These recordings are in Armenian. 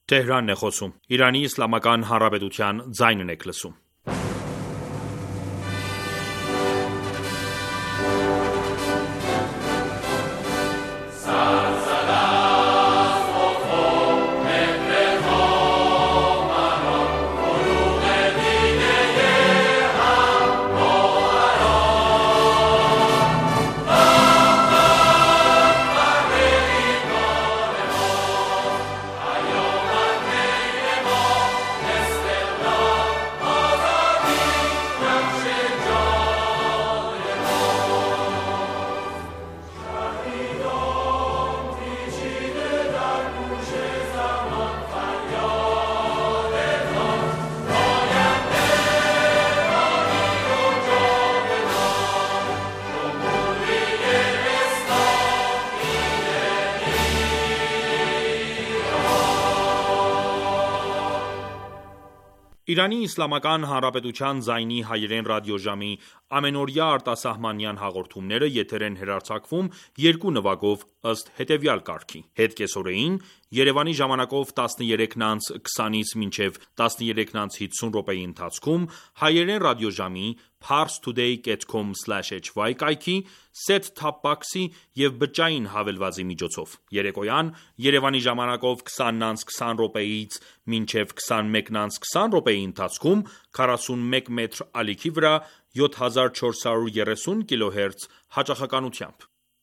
Թեհրանն է խոսում։ Իրանի Իսլամական Հանրապետության ձայնն եք լսում։ Իրանի Իսլամական Հանրապետության ձայնի հայերեն ռադիոժամի ամենօրյա արտասահմանյան հաղորդումները եթեր են հեռարձակվում երկու նվագով ըստ հետևյալ կարգի. Հետ կեսօրեին Երևանի ժամանակով 13:20-ից մինչև 13:50 րոպեի ընթացքում հայերեն ռադիոժամի parstoday.com/hy կայքի, set-top box-ի և բջջային հավելվածի միջոցով։ Երեկոյան Երևանի ժամանակով 20:20 րոպեից մինչև 21:20 րոպեի ընթացքում 41 մետր ալիքի վրա 7430 կՀz հաճախականությամբ։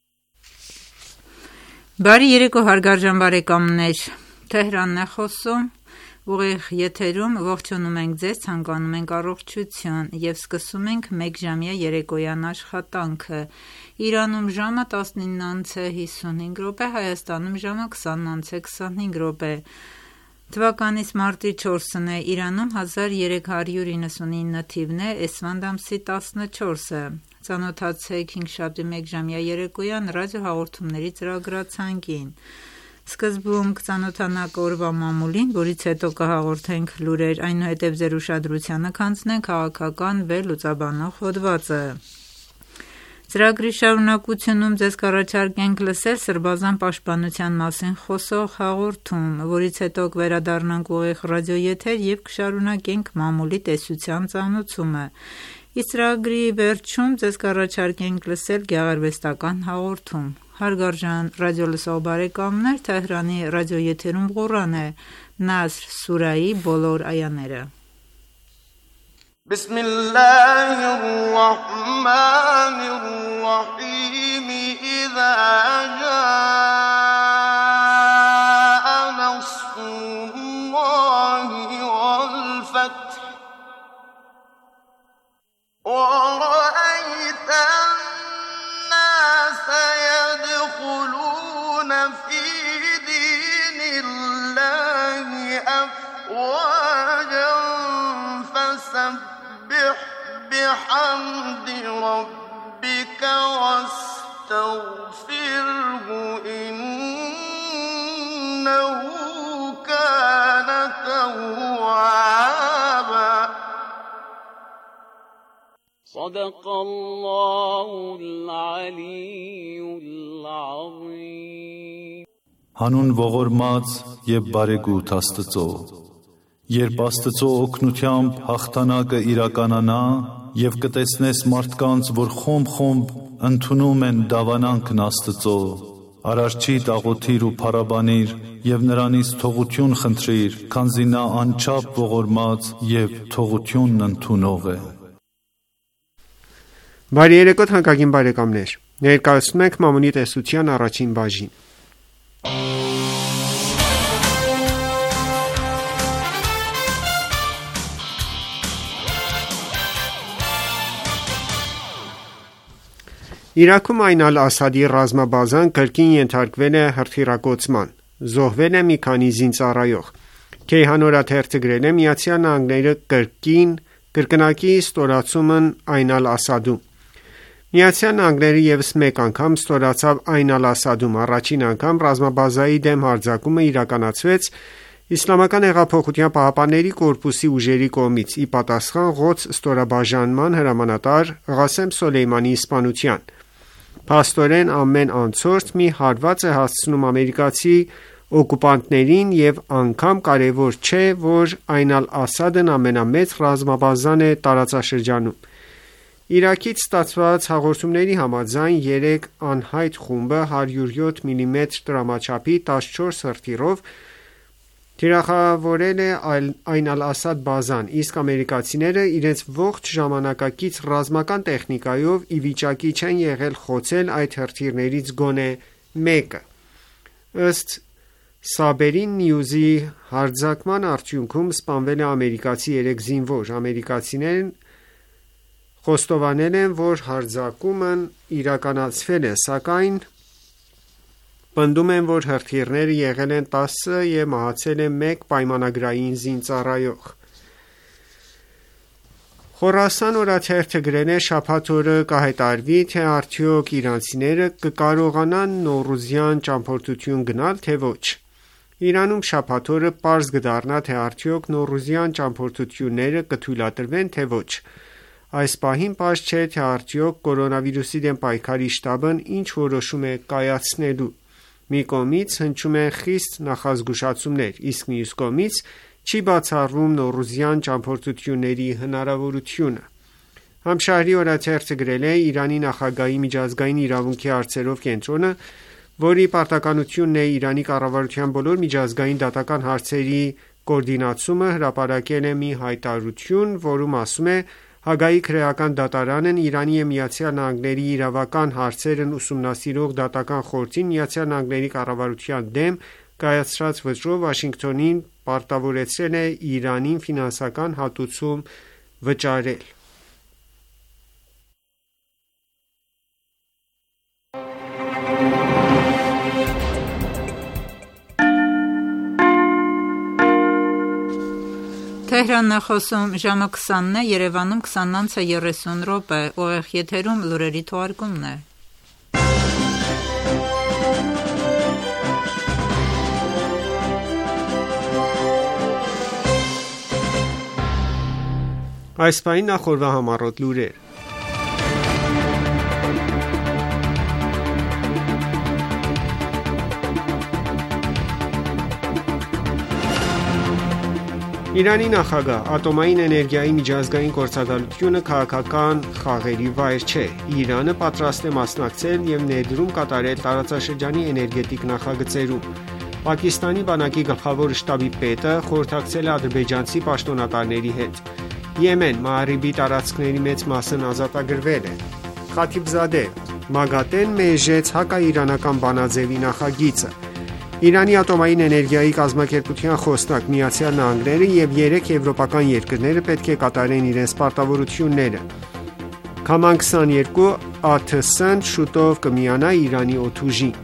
Բարի երեկո հարգարժան բարեկամներ, Թեհրանն է խոսում, ուղիղ եթերում ողջունում ենք ձեզ, ցանկանում ենք առողջություն և սկսում ենք մեկ ժամյա երեկոյան աշխատանքը։ Իրանում ժամը 19:55 րոպե, Հայաստանում ժամը 20:25 րոպե։ Թվականից մարտի 4-ն է, Իրանում 1399 թիվն է, Էսվանդ ամսի 14-ը։ Ծանոթացեք հինգշաբթի մեկ ժամյա երեկոյան ռադիոհաղորդումների ծրագրացանկին։ Սկզբում կծանոթանաք օրվա մամուլին, որից հետո կհաղորդենք լուրեր, այնուհետև ձեր ուշադրությանը կանցնենք քաղաքական վերլուծաբանող հոդվածը։ Ծրագրի շարունակությունում ձեզ կառաջարկենք լսել Սրբազան պաշտպանության մասին խոսող հաղորդում, որից հետո կվերադառնանք ուղիղ ռադիոեթեր և կշարունակենք մամուլի տեսության ծանոթումը։ Իսկ ծրագրի վերջում ձեզ կառաջարկենք լսել գեղարվեստական հաղորդում։ Հարգարժան ռադիոլսող բարեկամներ, Թեհրանի ռադիոեթերում Ղուրան է, Նասր սուրայի բոլոր այաները։ بسم الله الرحمن الرحيم إذا جاء نصر الله والفتح ورأيت الناس يدخلون في دين الله أفواجا فسبح بحمد ربك واستغفره إنه كان توابا صدق الله العلي العظيم Հանուն ողորմած և բարեգութ Աստծո, երբ Աստծո օգնությամբ հաղթանակը իրականանա և կտեսնես մարդկանց, որ խումբ ընդունում են դավանանքն Աստծո, Արարչի աղոթիր ու փառաբանիր և նրանից թողություն խնդրիր, քանզի նա անչափ ողորմած և թողությունն ընդունող է։ Բարի երեկո թանկագին բարեկամներ, ներկայացնում ենք մամուլի տեսության առաջին բաժին։ Իրաքում Այն Ալ-Ասադի ռազմաբազան կրկին ենթարկվել է հրթիռակոծման, զոհվել է մի քանի զինծառայող։ Քեյհան օրաթերթը գրել է ԱՄՆ-ը կրկնակի ստորացումն Այն Ալ-Ասադում։ ԱՄՆ-ը ևս մեկ անգամ ստորացավ Այն Ալ-Ասադում, առաջին անգամ ռազմաբազայի դեմ հարձակումը իրականացվեց Իսլամական հեղափոխության պահապանների կորպուսի ուժերի կողմից՝ ի պատասխան Ղոդս ստորաբաժանման հրամանատար Ղասեմ Սոլեյմանի սպանության։ Փաստորեն ամեն անցորդ մի հարված է հասցնում ամերիկացի օկուպանտներին եւ անգամ կարեւոր չէ, որ Այն Ալ-Ասադն ամենամեծ ռազմաբազան է տարածաշրջանում։ Իրաքից ստացված հաղորդումների համաձայն 3 անհայտ խումբը 107 մմ տրամաչափի 14 հրթիռով թիրախավորել է Այն Ալ-Ասադ բազան, իսկ ամերիկացիները իրենց ողջ ժամանակակից ռազմական տեխնիկայով ի վիճակի չեն եղել խոցել այդ հրթիռներից գոնե մեկը։ Ըստ Sabrin News-ի հարձակման արդյունքում սպանվել է ամերիկացի 3 զինվոր։ Ամերիկացիներն խոստովանել են, որ հարձակումն իրականացվել է, սակայն պնդում են, որ հրթիռները եղել են 10 եւ մահացել է 1 պայմանագրային զինծառայող։ Խորասան օրաթերթը գրել է շաբաթ օրը կհայտարարվի, թե արդյոք իրանցիները կկարողանան Նոռուզյան ճամփորդություն գնալ, թե ոչ։ Իրանում շաբաթ օրը պարզ կդառնա, թե արդյոք Նոռուզյան ճամփորդությունները կթույլատրվեն, թե ոչ։ Այս պահին պարզ չէ, թե արդյոք կորոնավիրուսի դեմ պայքարի շտաբն ինչ որոշում է կայացնելու։ Մի կողմից հնչում են խիստ նախազգուշացումներ, իսկ մյուս կողմից չի բացառվում Նոռուզյան ճամփորդությունների հնարավորությունը։ Համշահրի օրաթերթը գրել է Իրանի նախագահի միջազգային իրավունքի հարցերով կենտրոնը, որի պարտականությունն է Իրանի կառավարության բոլոր միջազգային դատական հարցերի կոորդինացումը, հրապարակել է մի հայտարարություն, որում ասում է. Հագայի քրեական դատարանն Իրանի և ԱՄՆ-ի իրավական հարցերն ուսումնասիրող դատական խորհրդին ԱՄՆ-ի կառավարության դեմ կայացրած վճռով Վաշինգտոնին պարտավորեցրել է Իրանին ֆինանսական հատուցում վճարել։ Թեհրանն է խոսում ժամը 20-ն է, Երևանում 20:30 ուղիղ եթերում լուրերի թողարկումն է։ Այս պահին նախորդ համառոտ լուրեր։ Իրանի նախագահ ատոմային էներգիայի միջազգային գործակալությունը քաղաքական խաղերի վայր չէ։ Իրանը պատրաստ է մասնակցել և ներդրում կատարել տարածաշրջանի էներգետիկ նախագծերում։ Պակիստանի բանակի գլխավոր շտաբի պետը խորհրդակցել է ադրբեջանցի պաշտոնատարների հետ։ Եմեն Մաարիբի տարածքների մեծ մասն ազատագրվել է։ Խաթիբզադե ՄԱԳԱՏԷ-ն մերժեց հակաիրանական բանաձևի նախագիծը։ Իրանի ատոմային էներգիայի կազմակերպության խոսնակ ԱՄՆ-ը և 3 եվրոպական երկրները պետք է կատարեն իրենց պարտավորությունները։ Քաման 22 ԱԹՍ-ն շուտով կմիանա Իրանի օդուժին։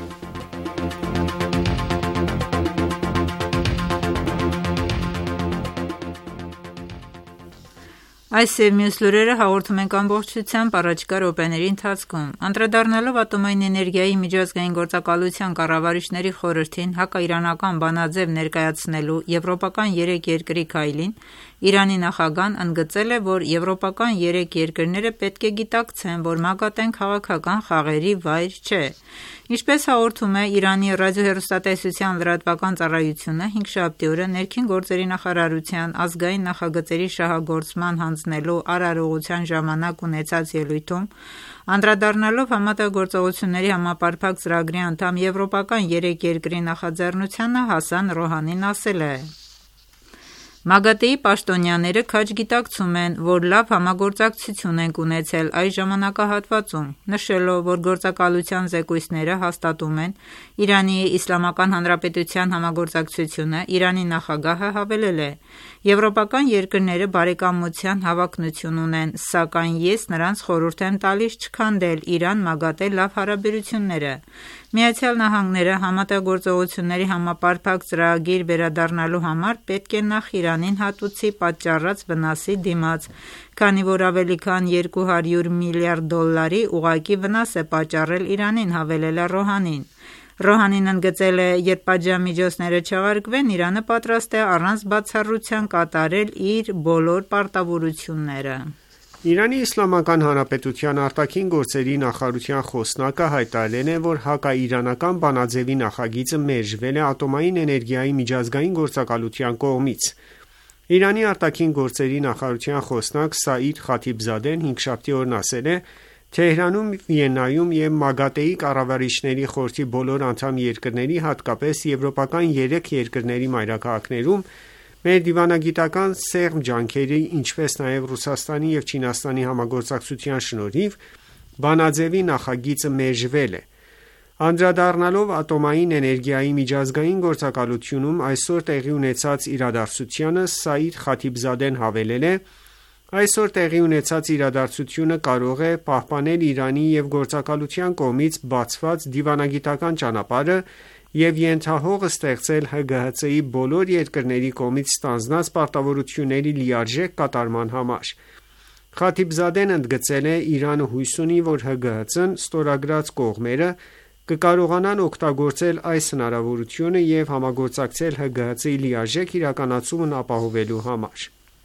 Այս և մյուս լուրերը հաղորդում ենք ամբողջությամբ առաջիկա րոպեների ընթացքում։ Անդրադառնալով ատոմային էներգիայի միջազգային գործակալության կառավարիչների խորհրդին հակաիրանական բանաձև ներկայացնելու եվրոպական 3 երկրի քայլին, Իրանի նախագահն ընդգծել է, որ եվրոպական 3 երկրները պետք է գիտակցեն, որ ՄԱԳԱՏԷ-ն քաղաքական խաղերի վայր չէ։ Ինչպես հաղորդում է Իրանի ռադիոհեռուստատեսության լրատվական ծառայությունը, հինգշաբթի օրը ներքին գործերի նախարարության ազգային նախագծերի շահագործման հանձնելու արարողության ժամանակ ունեցած ելույթում, անդրադառնալով համատեղ համապարփակ ծրագրի անդամ եվրոպական 3 երկրի նախաձեռնությանը, Հասան Ռոհանին ասել է. ՄԱԳԱՏԷ-ի պաշտոնյաները քաջ գիտակցում են, որ լավ համագործակցություն ենք ունեցել այս ժամանակահատվածում, նշելով, որ գործակալության զեկույցները հաստատում են Իրանի Իսլամական Հանրապետության համագործակցությունը, Իրանի նախագահը հավելել է. Եվրոպական երկրները բարեկամության հավակնություն ունեն, սակայն ես նրանց խորհուրդ եմ տալիս չքանդել Իրան-ՄԱԳԱՏԷ լավ հարաբերությունները։ ԱՄՆ-ը համատեղ գործողությունների համապարփակ ծրագիր վերադառնալու համար պետք է նախ Իրանին հատուցի պատճառած վնասի դիմաց, քանի որ ավելի քան $200 միլիարդ ուղղակի վնաս է պատճառել Իրանին, հավելել է Ռոհանին։ Ռոհանին ընդգծել է, երբ պատժամիջոցները չեղարկվեն, Իրանը պատրաստ է առանց բացառության կատարել իր բոլոր պարտավորությունները։ Իրանի Իսլամական Հանրապետության արտաքին գործերի նախարարության խոսնակը հայտարարել է, որ հակաիրանական բանաձևի նախագիծը մերժվել է ատոմային էներգիայի միջազգային գործակալության կողմից։ Իրանի արտաքին գործերի նախարարության խոսնակ Սաիդ Խաթիբզադեն հինգշաբթի օրն ասել է. Թեհրանում, Վիեննայում և ՄԱԳԱՏԷ-ի կառավարիչների խորհրդի բոլոր անդամ երկրների, հատկապես եվրոպական 3 երկրների մայրաքաղաքներում մեր դիվանագիտական սեղմ ջանքերի, ինչպես նաև Ռուսաստանի և Չինաստանի համագործակցության շնորհիվ բանաձևի նախագիծը մերժվել է։ Անդրադառնալով ատոմային էներգիայի միջազգային գործակալությունում այսօր տեղի ունեցած իրադարձությանը, Սաիդ Խաթիբզադեն հավելել է. Այսօր տեղի ունեցած իրադարձությունը կարող է պահպանել Իրանի և գործակալության կողմից բացված դիվանագիտական ճանապարհը և ենթահող ստեղծել ՀԳՀԾ-ի բոլոր երկրների կողմից ստանձնած պարտավորությունների լիարժեք կատարման համար։ Խաթիբզադեն ընդգծել է. Իրանը հույս ունի, որ ՀԳՀԾ-ն ստորագրած կողմերը կկարողանան օգտագործել այս հնարավորությունը և համագործակցել ՀԳՀԾ-ի լիարժեք իրականացումն ապահովելու համար։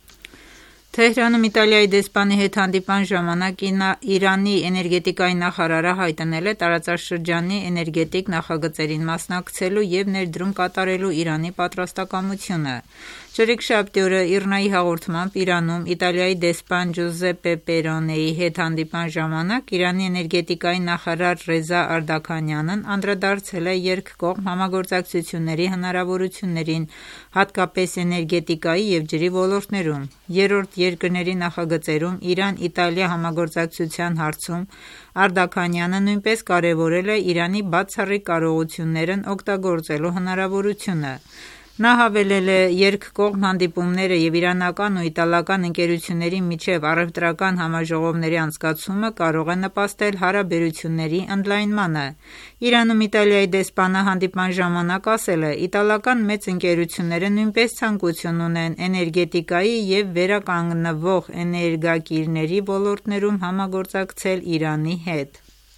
Թեհրանում Իտալիայի դեսպանի հետ հանդիպման ժամանակ Իրանի էներգետիկայի նախարարը հայտնել է տարածաշրջանի էներգետիկ նախագծերին մասնակցելու և ներդրում կատարելու Իրանի պատրաստակամությունը։ Չորեքշաբթի օրը ԻՌՆԱ-ի հաղորդմամբ Իրանում Իտալիայի դեսպան Ջուզեպպե Պերոնեի հետ հանդիպման ժամանակ Իրանի էներգետիկայի նախարար Ռեզա Արդաքանյանն անդրադարձել է երկկողմ համագործակցությունների հնարավորություններին, հատկապես էներգետիկայի և ջրի ոլորտներում։ Երրորդ երկրների նախագծերում Իրան-Իտալիա համագործակցության հարցում Արդաքանյանը նույնպես կարևորել է Իրանի բացառիկ կարողություններն օգտագործելու հնարավորությունը։ Նա հավելել է. երկկողմ հանդիպումները և իրանական ու իտալական ընկերությունների միջև առևտրական համաժողովների անցկացումը կարող է նպաստել հարաբերությունների ընդլայնմանը։ Իրանում Իտալիայի դեսպանը հանդիպման ժամանակ ասել է. իտալական մեծ ընկերությունները նույնպես ցանկություն ունեն էներգետիկայի և վերականգնվող էներգակիրների ոլորտներում համագործակցել Իրանի հետ։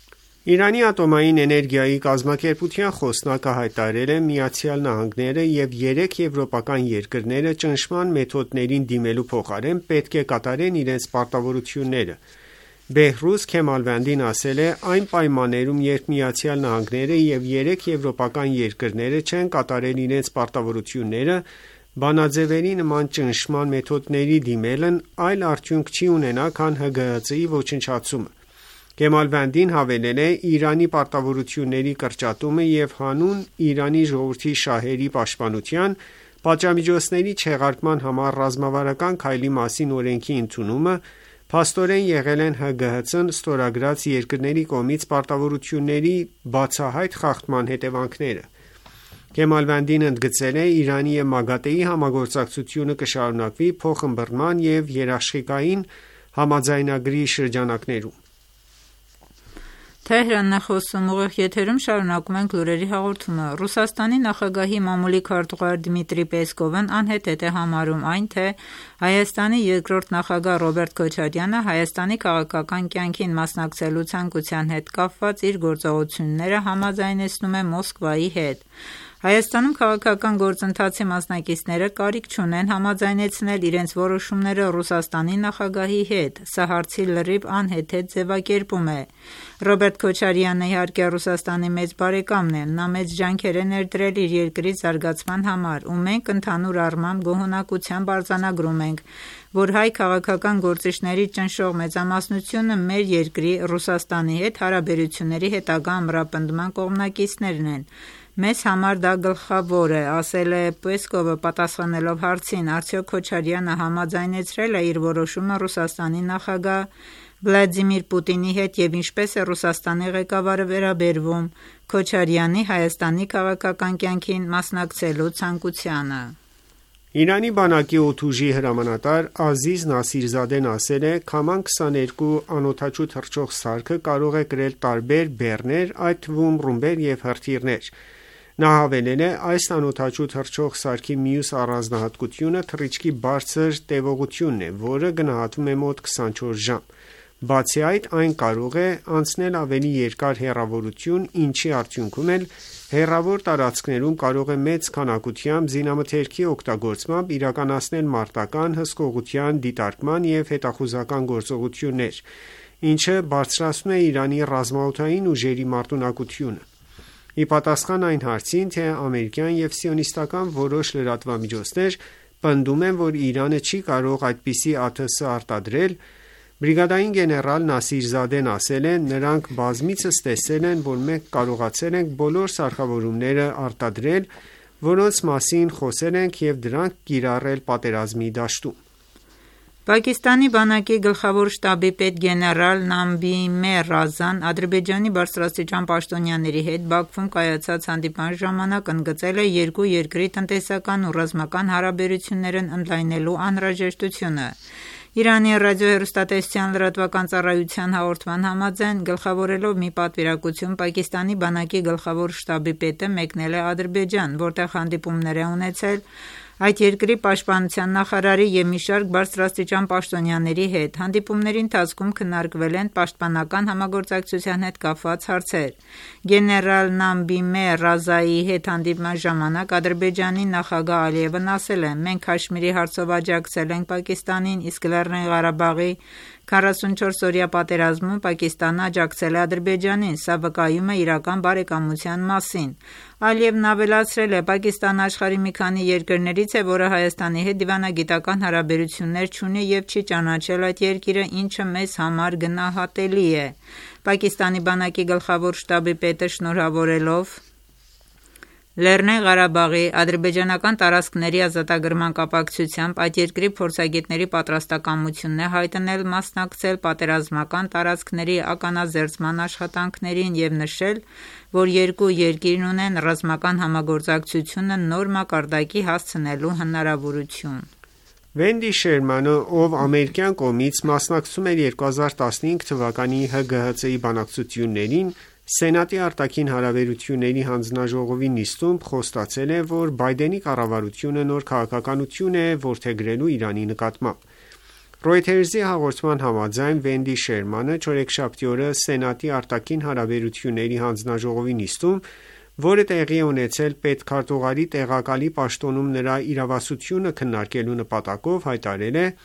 Իրանի ատոմային էներգիայի կազմակերպության խոսնակը հայտարարել է. ԱՄՆ-ը և 3 եվրոպական երկրները ճնշման մեթոդներին դիմելու փոխարեն պետք է կատարեն իրենց պարտավորությունները։ Բեհրուզ Քեմալվանդին ասել է. այն պայմաններում, երբ ԱՄՆ-ը և 3 եվրոպական երկրները չեն կատարել իրենց պարտավորությունները, բանաձևերի նման ճնշման մեթոդների դիմելն այլ արդյունք չի ունենա, քան ՀԳՀԾ-ի ոչնչացումը։ Քեմալվանդին հավելել է. Իրանի պարտավորությունների կրճատումը և հանուն Իրանի ժողովրդի շահերի պաշտպանության պատժամիջոցների չեղարկման համար ռազմավարական քայլի մասին օրենքի ընդունումը փաստորեն եղել են ՀԳՀԾ-ն ստորագրած երկրների կողմից պարտավորությունների բացահայտ խախտման հետևանքները։ Քեմալվանդին ընդգծել է. Իրանի և ՄԱԳԱՏԷ-ի համագործակցությունը կշարունակվի փոխըմբռնման և երաշխիքային համաձայնագրի շրջանակներում։ Թեհրանն է խոսում, ուղիղ եթերում շարունակում ենք լուրերի հաղորդումը։ Ռուսաստանի նախագահի մամուլի քարտուղար Դմիտրի Պեսկովն անհետեթ է համարում այն, թե Հայաստանի երկրորդ նախագահ Ռոբերտ Քոչարյանը Հայաստանի քաղաքական կյանքին մասնակցելու ցանկության հետ կապված իր գործողությունները համաձայնեցնում է Մոսկվայի հետ։ Հայաստանում քաղաքական գործընթացի մասնակիցները կարիք չունեն համաձայնեցնել իրենց որոշումները Ռուսաստանի նախագահի հետ։ Սա հարցի լրիվ անհեթեթ ձևակերպում է։ Ռոբերտ Քոչարյանն իհարկե Ռուսաստանի մեծ բարեկամն է։ Նա մեծ ջանքեր է ներդրել իր երկրի զարգացման համար, ու մենք ընդհանուր առմամբ գոհունակությամբ արձանագրում ենք, որ հայ քաղաքական գործիչների ճնշող մեծամասնությունը մեր երկրի Ռուսաստանի հետ հարաբերությունների հետագա ամրապնդման կողմնակիցներն են։ Մեզ համար դա գլխավոր է, ասել է Պեսկովը պատասխանելով հարցին, արդյոք Քոչարյանը համաձայնեցրել է իր որոշումը Ռուսաստանի նախագահ Վլադիմիր Պուտինի հետ և ինչպես է Ռուսաստանի ղեկավարը վերաբերվում Քոչարյանի Հայաստանի քաղաքական կյանքին մասնակցելու ցանկությանը։ Իրանի բանակի օդուժի հրամանատար Ազիզ Նասիրզադեն ասել է. Քաման 22 անօդաչու թռչող սարքը կարող է կրել տարբեր բեռներ, այդ թվում ռումբեր և հրթիռներ։ Նա հավելել է. այս անօդաչու թռչող սարքի մյուս առանձնահատկությունը թռիչքի բարձր տևողությունն է, որը գնահատվում է մոտ 24 ժամ։ Բացի այդ, այն կարող է անցնել ավելի երկար հեռավորություն, ինչի արդյունքում էլ հեռավոր տարածքներում կարող է մեծ քանակությամբ զինամթերքի օգտագործմամբ իրականացնել մարտական, հսկողության, դիտարկման և հետախուզական գործողություններ, ինչը բարձրացնում է Իրանի ռազմաօդային ուժերի մարտունակությունը։ Ի պատասխան այն հարցին, թե ամերիկյան և սիոնիստական որոշ լրատվամիջոցներ պնդում են, որ Իրանը չի կարող այդպիսի ԱԹՍ արտադրել, բրիգադային գեներալ Նասիր Զադեն ասել է. «Նրանք բազմիցս տեսել են, որ մենք կարողացել ենք բոլոր սարքավորումները արտադրել, որոնց մասին խոսել ենք և դրանք կիրառել պատերազմի դաշտում»։ Պակիստանի բանակի գլխավոր շտաբի պետ գեներալ Նամբիմե Ռազան Ադրբեջանի բարձրաստիճան պաշտոնյաների հետ Բաքվում կայացած հանդիպման ժամանակ ընդգծել է երկու երկրի տնտեսական ու ռազմական հարաբերություններն ընդլայնելու անհրաժեշտությունը։ Իրանի ռադիոհեռուստատեսության լրատվական ծառայության հաղորդման համաձայն, գլխավորելով մի պատվիրակություն, Պակիստանի բանակի գլխավոր շտաբի պետը մեկնել է Ադրբեջան, որտեղ հանդիպումներ է ունեցել այդ երկրի պաշտպանության նախարարի և մի շարք բարձրաստիճան պաշտոնյաների հետ։ Հանդիպումների ընթացքում քննարկվել են պաշտպանական համագործակցության հետ կապված հարցեր։ Գեներալ Նամբիմե Ռազայի հետ հանդիպման ժամանակ Ադրբեջանի նախագահ Ալիևն ասել է. «Մենք Քաշմիրի հարցով աջակցել ենք Պակիստանին, իսկ Լեռնային Ղարաբաղի 44-օրյա պատերազմում Պակիստանը աջակցել է Ադրբեջանին, սա վկայում է իրական բարեկամության մասին»։ Ալիևն ավելացրել է. «Պակիստանը աշխարհի մի քանի երկրներից է, որը Հայաստանի հետ դիվանագիտական հարաբերություններ չունի և չի ճանաչել այդ երկիրը, ինչը մեզ համար գնահատելի է»։ Պակիստանի բանակի գլխավոր շտաբի պետը շնորհավորելով Լեռնային Ղարաբաղի ադրբեջանական տարածքների ազատագրման կապակցությամբ այդ երկրի փորձագետների պատրաստակամությունն է հայտնել մասնակցել պատերազմական տարածքների ականազերծման աշխատանքներին և նշել, որ երկու երկիրն ունեն ռազմական համագործակցությունը նոր մակարդակի հասցնելու հնարավորություն։ Վենդի Շերմանը, ով ամերիկյան կողմից մասնակցում էր 2015 թվականի ՀԳՀԾ-ի բանակցություններին, Սենատի արտաքին հարաբերությունների հանձնաժողովի նիստում խոստացել է, որ Բայդենի կառավարությունը նոր քաղաքականություն է որդեգրելու Իրանի նկատմամբ։ Reuters-ի հաղորդման համաձայն Վենդի Շերմանը չորեքշաբթի օրը Սենատի արտաքին հարաբերությունների հանձնաժողովի նիստում, որը տեղի է ունեցել պետքարտուղարի տեղակալի պաշտոնում նրա իրավասությունը քննարկելու նպատակով, հայտարարել է.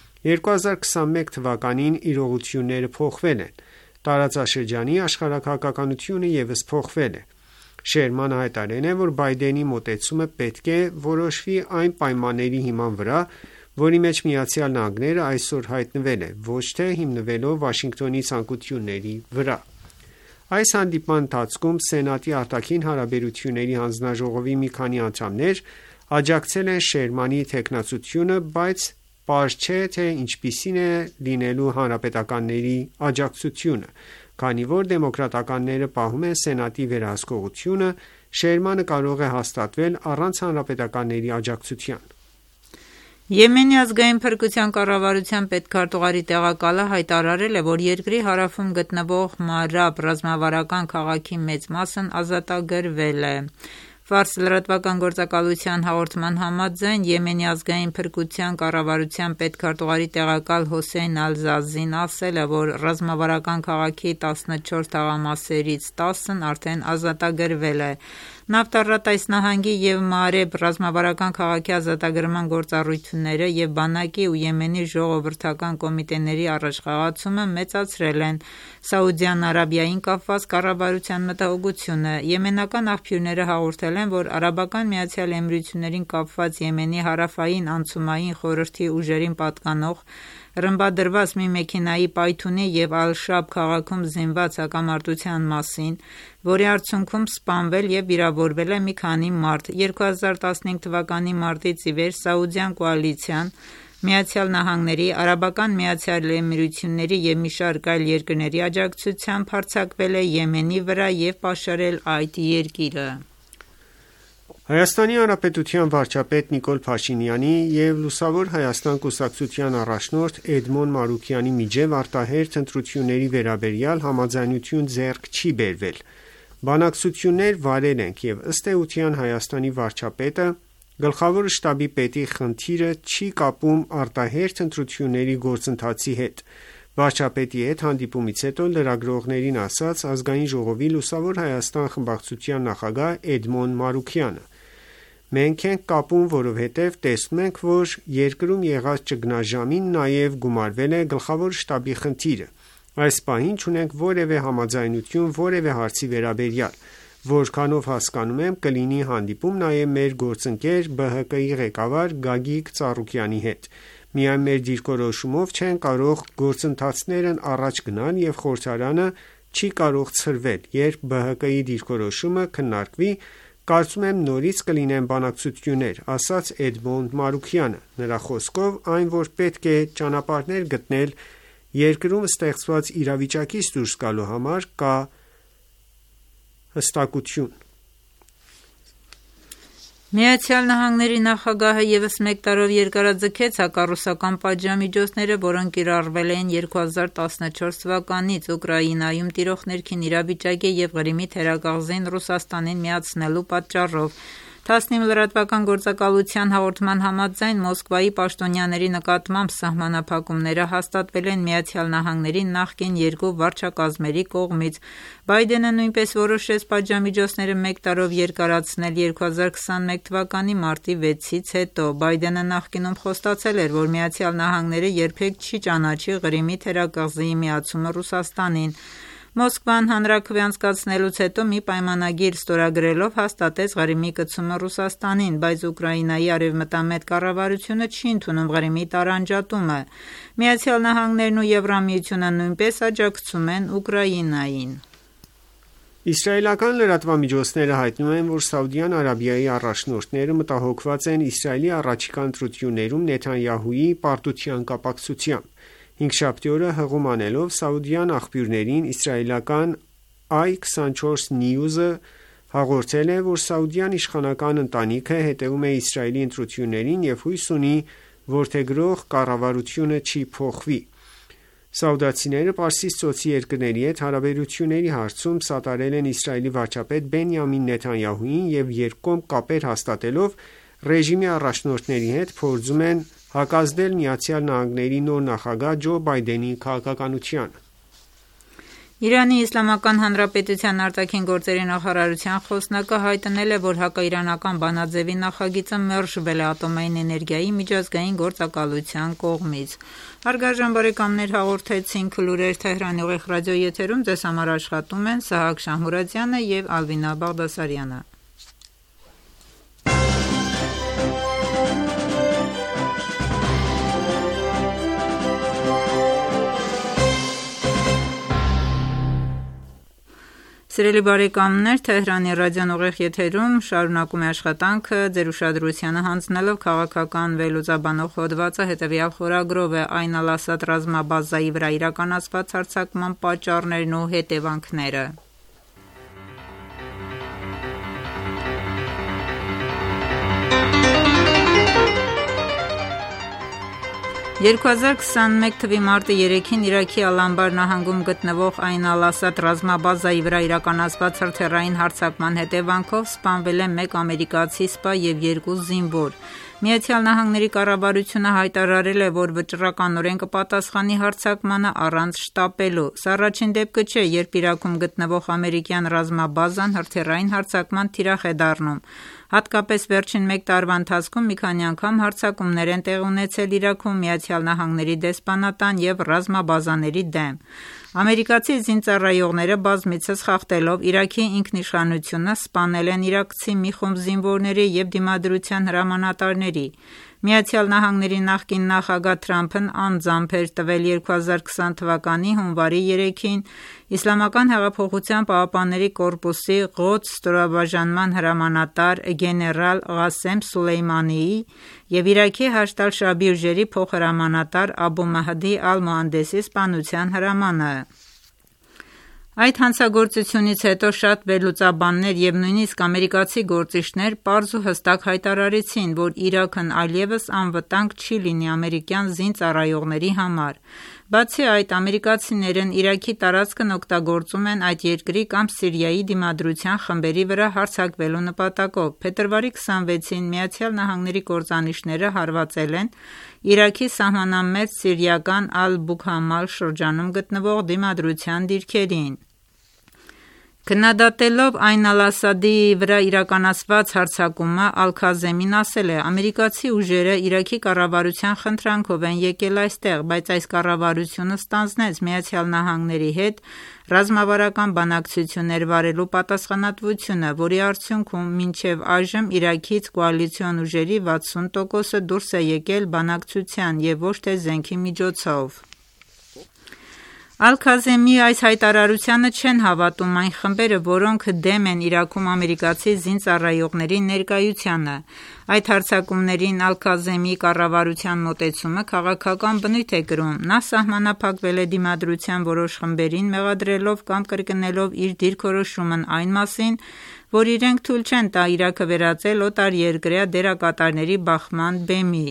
2021 թվականին իրողությունները փոխվել են։ Տարածաշրջանի աշխարհաքաղաքականությունը ևս փոխվել է։ Շերմանը հայտարարել է, որ Բայդենի մոտեցումը պետք է որոշվի այն պայմանների հիման վրա, որի մեջ ԱՄՆ-ն այսօր հայտնվել է, ոչ թե հիմնվելով Վաշինգտոնի ցանկությունների վրա։ Այս հանդիպման ընթացքում Սենատի արտաքին հարաբերությունների հանձնաժողովի մի քանի անդամներ աջակցել են Շերմանի թեկնածությունը, բայց պարզ չէ, թե ինչպիսին է լինելու հանրապետականների աջակցությունը, քանի որ դեմոկրատականները պահում են Սենատի վերահսկողությունը, Շերմանը կարող է հաստատվել առանց հանրապետականների աջակցության։ Եմենի ազգային փրկության կառավարության պետքարտուղարի տեղակալը հայտարարել է, որ երկրի հարավում գտնվող Մարաբ ռազմավարական քաղաքի մեծ մասն ազատագրվել է։ Ֆարս լրատվական գործակալության հաղորդման համաձայն Եմենի ազգային փրկության կառավարության պետքարտուղարի տեղակալ Հոսեյն Ալ-Զազին ասել է, որ ռազմավարական քաղաքի 14 թաղամասերից 10-ն արդեն ազատագրվել է։ Նավթարատայս նահանգի և Մարեբ ռազմավարական քաղաքի ազատագրման գործառույթները և բանակի ու Եմենի ժողովրդական կոմիտեների առաջխաղացումը մեծացրել են Սաուդյան Արաբիային կապված կառավարության մտահոգությունը։ Եմենական աղբյուրները հաղորդել են, որ Արաբական Միացյալ Էմիրություններին կապված Եմենի հարավային անցումային խորհրդի ուժերին պատկանող ռմբադրված մի մեքենայի պայթյունի և Ալ-Շաբ քաղաքում զինված հակամարտության մասին, որի արդյունքում սպանվել և վիրավորվել է մի քանի մարդ։ 2015 թվականի մարտից ի վեր Սաուդյան կոալիցիան ԱՄՆ-ի, Արաբական Միացյալ Էմիրությունների և մի շարք այլ երկրների աջակցությամբ հարձակվել է Եմենի վրա և պաշարել այդ երկիրը։ Հայաստանի Հանրապետության վարչապետ Նիկոլ Փաշինյանի և Լուսավոր Հայաստան կուսակցության առաջնորդ Էդմոն Մարուքյանի միջև արտահերթ ընտրությունների վերաբերյալ համաձայնություն ձեռք չի բերվել։ Բանակցություններ վարել ենք և ըստ էության Հայաստանի վարչապետը գլխավոր շտաբի պետի խնդիրը չի կապում արտահերթ ընտրությունների գործընթացի հետ, Վարչապետի հետ հանդիպումից հետո լրագրողներին ասաց Ազգային ժողովի Լուսավոր Հայաստան խմբակցության նախագահ Էդմոն Մարուքյանը. «Մենք ենք կապում, որովհետև տեսնում ենք, որ երկրում եղած ճգնաժամին նաև գումարվել է գլխավոր շտաբի խնդիրը։ Այս պահին չունենք որևէ համաձայնություն որևէ հարցի վերաբերյալ։ Որքանով հասկանում եմ, կլինի հանդիպում նաև մեր գործընկեր ԲՀԿ-ի ղեկավար Գագիկ Ծառուկյանի հետ։ Միայն մեր դիրքորոշումով չեն կարող գործընթացներն առաջ գնալ և խորհրդարանը չի կարող ցրվել, երբ ԲՀԿ-ի դիրքորոշումը քննարկվի, կարծում եմ նորից կլինեն բանակցություններ», ասաց Էդմոն Մարուքյանը։ Նրա խոսքով, այն, որ պետք է ճանապարհներ գտնել երկրում ստեղծված իրավիճակից դուրս գալու համար, կա հստակություն։ ԱՄՆ նախագահը ևս մեկ տարով երկարաձգեց հակառուսական պատժամիջոցները, որոնք կիրառվել էին 2014 թվականից Ուկրաինայում տիրող ներքին իրավիճակի և Ղրիմի թերակղզին Ռուսաստանին միացնելու պատճառով։ Թասնիմ լրատվական գործակալության հաղորդման համաձայն Մոսկվայի պաշտոնյաների նկատմամբ սահմանափակումները հաստատվել են ԱՄՆ-ի նախկին երկու վարչակազմերի կողմից։ Բայդենը նույնպես որոշեց պատժամիջոցները մեկ տարով երկարացնել 2021 թվականի մարտի 6-ից հետո։ Բայդենը նախկինում խոստացել էր, որ ԱՄՆ-ը երբեք չի ճանաչի Ղրիմի թերակղզիի միացումը Ռուսաստանին։ Մոսկվան հանրաքվե անցկացնելուց հետո մի պայմանագիր ստորագրելով հաստատեց Ղրիմի կցումը Ռուսաստանին, բայց Ուկրաինայի արևմտամետ կառավարությունը չի ընդունում Ղրիմի տարանջատումը։ ԱՄՆ-ն ու Եվրամիությունը նույնպես աջակցում են Ուկրաինային։ Իսրայելական լրատվամիջոցները հայտնում են, որ Սաուդյան Արաբիայի առաջնորդները մտահոգված են Իսրայելի առաջիկա ընտրություններում Նեթանյահուի պարտության կապակցությամբ։ Հինգշաբթի օրը հղում անելով սաուդյան աղբյուրներին իսրայելական I24 News-ը հաղորդել է, որ սաուդյան իշխանական ընտանիքը հետևում է Իսրայելի ընտրություններին և հույս ունի, որ թեգրող կառավարությունը չի փոխվի։ Սաուդացիները Պարսից ծոցի երկրների հետ հարաբերությունների հարցում սատարել են Իսրայելի վարչապետ Բենյամին Նեթանյահուին և երկկողմ կապեր հաստատելով ռեժիմի առաջնորդների հետ փորձում են հակազդել ԱՄՆ-ի նոր նախագահ Ջո Բայդենի քաղաքականությանը։ Իրանի Իսլամական Հանրապետության արտաքին գործերի նախարարության խոսնակը հայտնել է, որ հակաիրանական բանաձևի նախագիծը մերժվել է ատոմային էներգիայի միջազգային գործակալության կողմից։ Հարգարժան բարեկամներ, հաղորդեցինք լուրեր Թեհրանի ուղիղ ռադիոյի եթերում, ձեզ համար աշխատում են Սահակ Շահմուրադյանը և Ալվինա Բաղդասարյանը։ Սիրելի բարեկամներ, Թեհրանի ռադիոն ուղիղ եթերում շարունակում է աշխատանքը ձեր ուշադրությանը հանձնելով քաղաքական վերլուծաբանող հոդվածը հետևյալ խորագրով է Այն Ալ-Ասադ ռազմաբազայի վրա իրականացված հարձակման պատճառներն ու հետևանքները։ 2021 թվականի մարտի 3-ին Իրաքի Ալ-Անբար նահանգում գտնվող Այն Ալ-Ասադ ռազմաբազայի վրա իրականացված հրթիռային հարձակման հետևանքով սպանվել է 1 ամերիկացի սպա և 2 զինվոր։ ԱՄՆ կառավարությունը հայտարարել է, որ վճռականորեն կպատասխանի հարձակմանը առանց շտապելու։ Սա առաջին դեպքը չէ, երբ Իրաքում գտնվող ամերիկյան ռազմաբազան հրթիռային հարձակման թիրախ է դառնում։ Հատկապես վերջին 1 տարվա ընթացքում մի քանի անգամ հարձակումներ են տեղի ունեցել Իրաքում ԱՄՆ դեսպանատան և ռազմաբազաների դեմ։ Ամերիկացի զինծառայողները բազմիցս խախտելով Իրաքի ինքնիշխանությունը սպանել են իրաքցի մի խումբ զինվորների և դիմադրության հրամանատարների։ ԱՄՆ նախկին նախագահ Թրամփն անձամբ էր տվել 2020 թվականի հունվարի 3-ին Իսլամական հեղափոխության պահապանների կորպուսի Ղոդս ստորաբաժանման հրամանատար գեներալ Ղասեմ Սուլեյմանիի և Իրաքի Հաշդ ալ-Շաաբի ուժերի փոխհրամանատար Աբու Մահդի Ալ-Մուհանդեսի սպանության հրամանը։ Այդ հանցագործությունից հետո շատ վերլուծաբաններ և նույնիսկ ամերիկացի գործիչներ պարզ ու հստակ հայտարարեցին, որ Իրաքն այլևս անվտանգ չի լինի ամերիկյան զինծառայողների համար։ Բացի այդ, ամերիկացիներն Իրաքի տարածքն օգտագործում են այդ երկրի կամ Սիրիայի դիմադրության խմբերի վրա հարձակվելու նպատակով։ Փետրվարի 26-ին ԱՄՆ կործանիչները հարվածել են Իրաքի սահմանամերձ սիրիական Ալ-Բուքհամալ շրջանում գտնվող դիմադրության դիրքերին։ Քննադատելով Այն Ալ-Ասադի վրա իրականացված հարձակումը, Ալ-Քազեմին ասել է. «Ամերիկացի ուժերը Իրաքի կառավարության խնդրանքով են եկել այստեղ, բայց այս կառավարությունը ստանձնեց ԱՄՆ-ի հետ ռազմավարական բանակցություններ վարելու պատասխանատվությունը, որի արդյունքում մինչև այժմ Իրաքից կոալիցիոն ուժերի 60%-ը դուրս է եկել բանակցության և ոչ թե զենքի միջոցով»։ Ալ-Քազեմի այս հայտարարությանը չեն հավատում այն խմբերը, որոնք դեմ են Իրաքում ամերիկացի զինծառայողների ներկայությանը։ Այդ հարձակումներին Ալ-Քազեմի կառավարության մոտեցումը քաղաքական բնույթ է կրում։ Նա սահմանափակվել է դիմադրության որոշ խմբերին, մեղադրելով կամ կրկնելով իր դիրքորոշումն այն մասին, որ իրենք թույլ չեն տա Իրաքը վերածել օտարերկրյա դերակատարների բախման բեմի։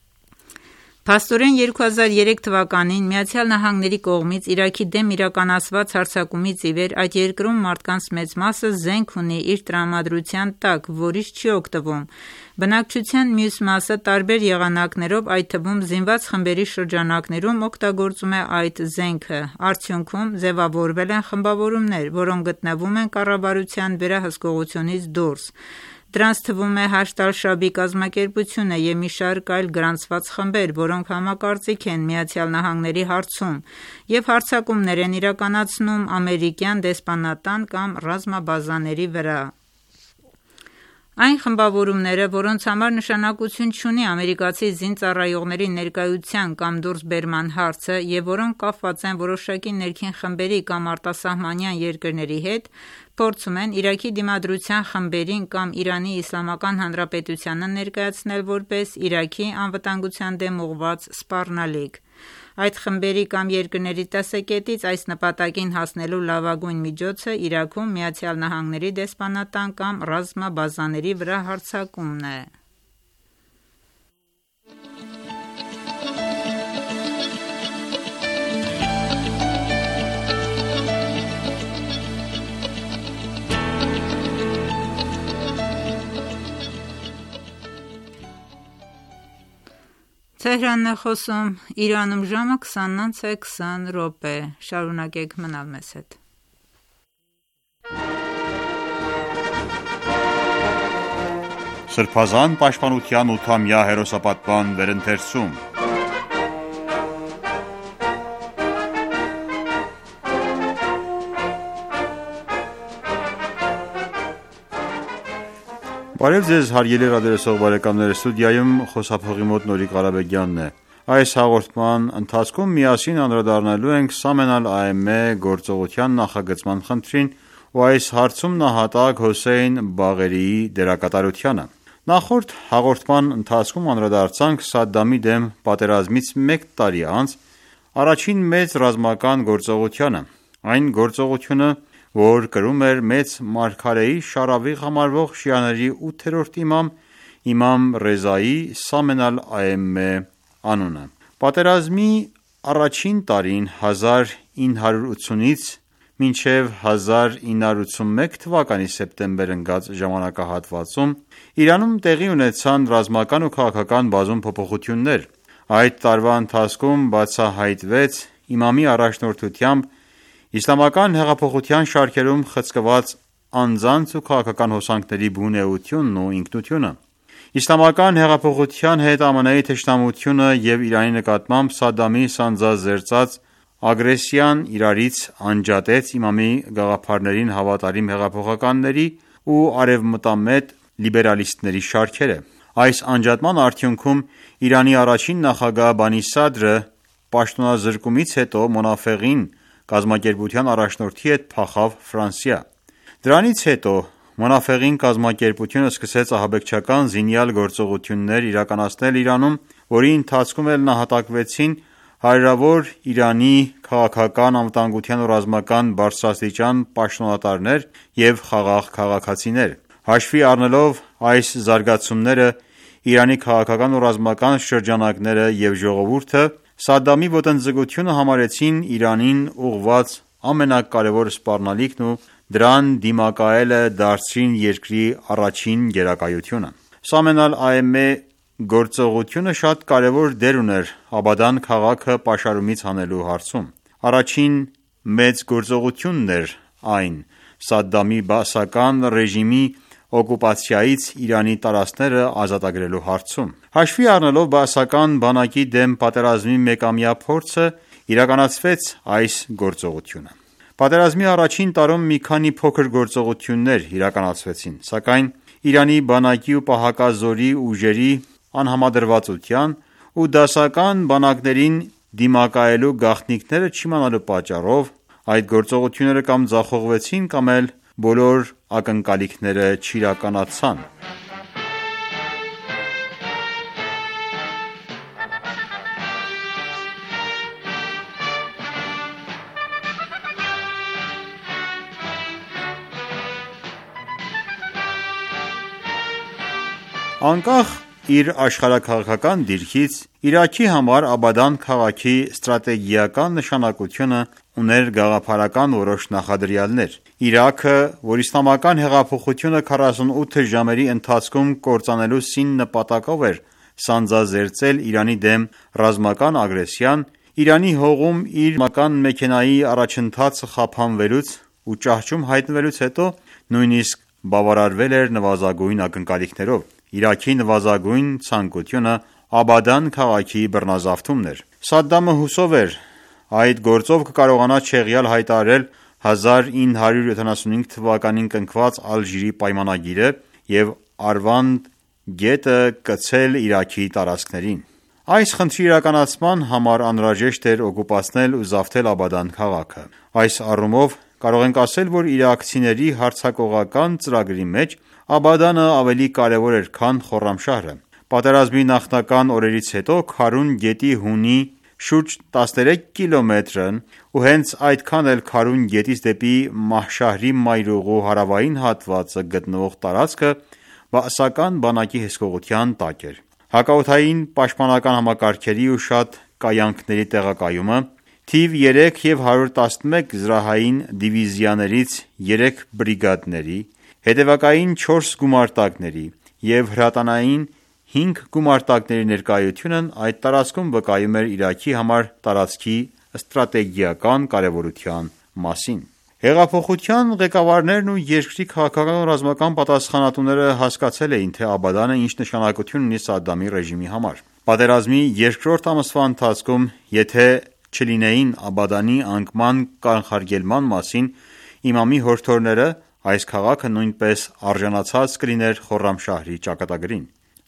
Փաստորեն 2003 թվականին ԱՄՆ կողմից Իրաքի դեմ իրականացված հարձակումից ի վեր այդ երկրում մարդկանց մեծ մասը զենք ունի իր տրամադրության տակ, որից չի օգտվում։ Բնակչության մյուս մասը տարբեր եղանակներով, այդ թվում զինված խմբերի շրջանակներում օգտագործում է այդ զենքը։ Արդյունքում ձևավորվել են խմբավորումներ, որոնք գտնվում են կառավարության վերահսկողությունից դուրս։ Դրանց թվում է Հաշդ Ալ-Շաաբի կազմակերպությունը և մի շարք այլ գրանցված խմբեր, որոնք համակարծիք են ԱՄՆ-ի հարցում և հարձակումներ են իրականացնում ամերիկյան դեսպանատան կամ ռազմաբազաների վրա։ Այն խմբավորումները, որոնց համար նշանակություն չունի ամերիկացի զինծառայողների ներկայության կամ դուրսբերման հարցը և որոնք կապված են որոշակի ներքին խմբերի կամ արտասահմանյան երկրների հետ, փորձում են Իրաքի դիմադրության խմբերին կամ Իրանի Իսլամական Հանրապետությանը ներկայացնել որպես Իրաքի անվտանգության դեմ ուղղված սպառնալիք։ Այդ խմբերի կամ երկրների տեսակետից այս նպատակին հասնելու լավագույն միջոցը Իրաքում ԱՄՆ դեսպանատան կամ ռազմաբազաների վրա հարձակումն է։ Թեհրանն է խոսում, Իրանում ժամը 20:20 Շարունակեք մնալ մեզ հետ։ Սրբազան պաշտպանության 8-ամյա հերոսապատման վերընթերցում։ Բարև ձեզ հարգելի ռադիոլսող բարեկամներ, ստուդիայում խոսափողի մոտ Նորիկ Ղարաբեգյանն է։ Այս հաղորդման ընթացքում միասին անդրադառնալու ենք Սամեն Ալ-Աեմե գործողության նախագծման խնդրին ու այս հարցում նահատակ Հոսեյն Բաղերիի դերակատարությանը։ Նախորդ հաղորդման ընթացքում անդրադարձանք Սադդամի դեմ պատերազմից 1 տարի անց առաջին մեծ ռազմական գործողությանը։ Այն գործողությունը, որ կրում էր մեծ մարգարեի շարավիղ համարվող շիաների 8-րդ իմամ Իմամ Ռեզայի Սամեն Ալ-Աեմե անունը։ Պատերազմի առաջին տարին 1980-ից մինչև 1981 թվականի սեպտեմբեր ընկած ժամանակահատվածում Իրանում տեղի ունեցան ռազմական ու քաղաքական բազում փոփոխություններ։ Այդ տարվա ընթացքում բացահայտվեց իմամի առաջնորդությամբ իսլամական հեղափոխության շարքերում խցկված անձանց ու քաղաքական հոսանքների բուն էությունն ու ինքնությունը։ Իսլամական հեղափոխության հետ ԱՄՆ-ի թշնամությունը և Իրանի նկատմամբ Սադդամի սանձազերծած ագրեսիան իրարից անջատեց իմամի գաղափարներին հավատարիմ հեղափոխականների ու արևմտամետ լիբերալիստների շարքերը։ Այս անջատման արդյունքում Իրանի առաջին նախագահ Բանի Սադրը պաշտոնազրկումից հետո Մոնաֆեղին կազմակերպության առաջնորդի հետ փախավ Ֆրանսիա։ Դրանից հետո Մոնաֆեղին կազմակերպությունը սկսեց ահաբեկչական զինյալ գործողություններ իրականացնել Իրանում, որի ընթացքում էլ նահատակվեցին հարյուրավոր Իրանի քաղաքական, անվտանգության ու ռազմական բարձրաստիճան պաշտոնատարներ և խաղաղ քաղաքացիներ։ Հաշվի առնելով այս զարգացումները, Իրանի քաղաքական ու ռազմական շրջանակները և ժողովուրդը Սադամի ոտնձգությունը համարեցին Իրանին ուղղված ամենակարևոր սպառնալիքն ու դրան դիմակայելը դարձրին երկրի առաջին գերակայությունը։ Սամեն ալ-Այեմե գործողությունը շատ կարևոր դեր ուներ Աբադան քաղաքը պաշարումից հանելու հարցում։ Առաջին մեծ գործողությունն էր այն Սադամի բաասական ռեժիմի օկուպացիայից Իրանի տարածքները ազատագրելու հարցում։ Հաշվի առնելով բաասական բանակի դեմ պատերազմի մեկամյա փորձը, իրականացվեց այս գործողությունը։ Պատերազմի առաջին տարում մի քանի փոքր գործողություններ իրականացվեցին, սակայն Իրանի բանակի ու պահակազորի ուժերի անհամադրվածության ու դասական բանակներին դիմակայելու գաղտնիքները չիմանալու պատճառով այդ գործողությունները կամ ձախողվեցին կամ էլ բոլոր ակնկալիքները չիրականացան։ Անկախ իր աշխարհաքաղաքական դիրքից, Իրաքի համար Աբադան քաղաքի ստրատեգիական նշանակությունը ուներ գաղափարական որոշ նախադրյալներ։ Իրաքը, որ իսլամական հեղափոխությունը 48 ժամերի ընթացքում կործանելու սին նպատակով էր սանձազերծել Իրանի դեմ ռազմական ագրեսիան, Իրանի հողում իր ռազմական մեքենայի առաջընթացը խափանվելուց ու ճահճում հայտնվելուց հետո նույնիսկ բավարարվել էր նվազագույն ակնկալիքներով։ Իրաքի նվազագույն ցանկությունը Աբադան քաղաքի բռնազավթումն էր։ Սադամը հուսով էր այդ գործով կկարողանա չեղյալ հայտարարել 1975 թվականին կնքված Ալժիրի պայմանագիրը և Արվանդ գետը կցել Իրաքի տարածքներին։ Այս խնդրի իրականացման համար անհրաժեշտ էր օկուպացնել ու զավթել Աբադան քաղաքը։ Այս առումով կարող ենք ասել, որ իրաքցիների հարձակողական ծրագրի մեջ Աբադանը ավելի կարևոր էր, քան Խորրամշահրը։ Պատերազմի նախնական օրերից հետո Քարուն գետի հունի շուրջ 13 կիլոմետրն ու հենց այդքան էլ Քարուն գետից դեպի Մահշահրի մայրուղու հարավային հատվածը գտնվող տարածքը բաասական բանակի հսկողության տակ էր։ Հակաօդային պաշտպանական համակարգերի ու շատ կայանքների տեղակայումը, թիվ 3 և 111 զրահային դիվիզիաներից 3 բրիգադների, հետևակային 4 գումարտակների և հրատանային 5 գումարտակների ներկայությունն այդ տարածքում վկայում էր Իրաքի համար տարածքի ստրատեգիական կարևորության մասին։ Հեղափոխության ղեկավարներն ու երկրի քաղաքական ու ռազմական պատասխանատուները հասկացել էին, թե Աբադանը ինչ նշանակություն ունի Սադամի ռեժիմի համար։ Պատերազմի երկրորդ ամսվա ընթացքում, եթե չլինեին Աբադանի անկման կանխարգելման մասին իմամի հորդորները, այս քաղաքը նույնպես արժանացած կլիներ Խորրամշահրի ճակատագրին։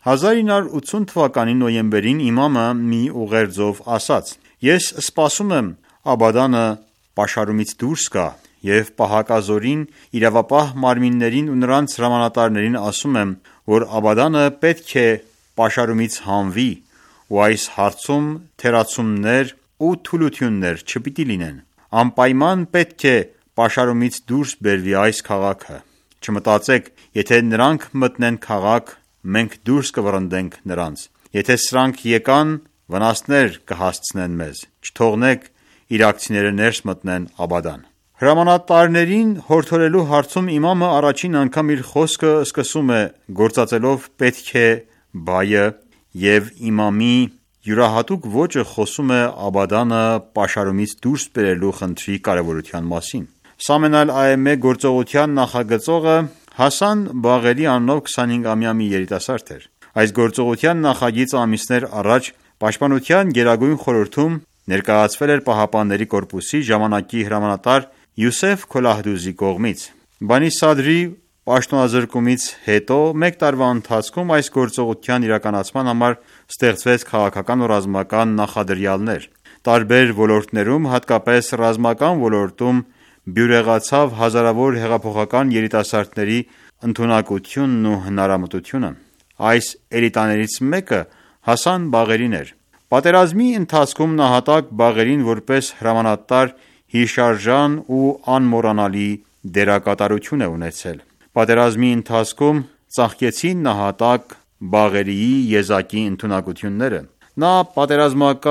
1980 թվականի նոյեմբերին իմամը մի ուղերձով ասաց. «Ես սպասում եմ Աբադանը պաշարումից դուրս գա և պահակազորին, իրավապահ մարմիններին ու նրանց հրամանատարներին ասում եմ, որ Աբադանը պետք է պաշարումից հանվի ու այս հարցում թերացումներ ու թուլություններ չպիտի լինեն։ Անպայման պետք է պաշարումից դուրս բերվի այս քաղաքը։ Չմտածեք, եթե նրանք մտնեն քաղաք, մենք դուրս կվռնդենք նրանց։ Եթե սրանք եկան, վնասներ կհասցնեն մեզ։ Չթողնեք իրաքցիները ներս մտնեն Աբադան»։ Հրամանատարներին հորդորելու հարցում իմամը առաջին անգամ իր խոսքը սկսում է գործածելով «պետք է» բայը և իմամի յուրահատուկ ոճը խոսում է Աբադանը պաշարումից դուրս բերելու խնդրի կարևորության մասին։ Սամեն ալ-Այեմե գործողության նախագծողը Հասան Բաղերի անունով 25-ամյա մի երիտասարդ էր։ Այս գործողության նախագիծը ամիսներ առաջ Պաշտպանության գերագույն խորհրդում ներկայացվել էր ԻՀՊԿ-ի ժամանակի հրամանատար Յուսեֆ Քոլահդուզի կողմից։ Բանի Սադրի պաշտոնազրկումից հետո մեկ տարվա ընթացքում այս գործողության իրականացման համար ստեղծվեց քաղաքական ու ռազմական նախադրյալներ։ Տարբեր ոլորտներում, հատկապես ռազմական ոլորտում բյուրեղացավ հազարավոր հեղափոխական երիտասարդների ընդունակությունն ու հնարամտությունը։ Այս էլիտաներից մեկը Հասան Բաղերին էր։ Պատերազմի ընթացքում նահատակ Բաղերին որպես հրամանատար հիշարժան ու անմոռանալի դերակատարություն է ունեցել։ Պատերազմի ընթացքում ծաղկեցին նահատակ Բաղերիի եզակի ընդունակությունները։ Նա պատերազմական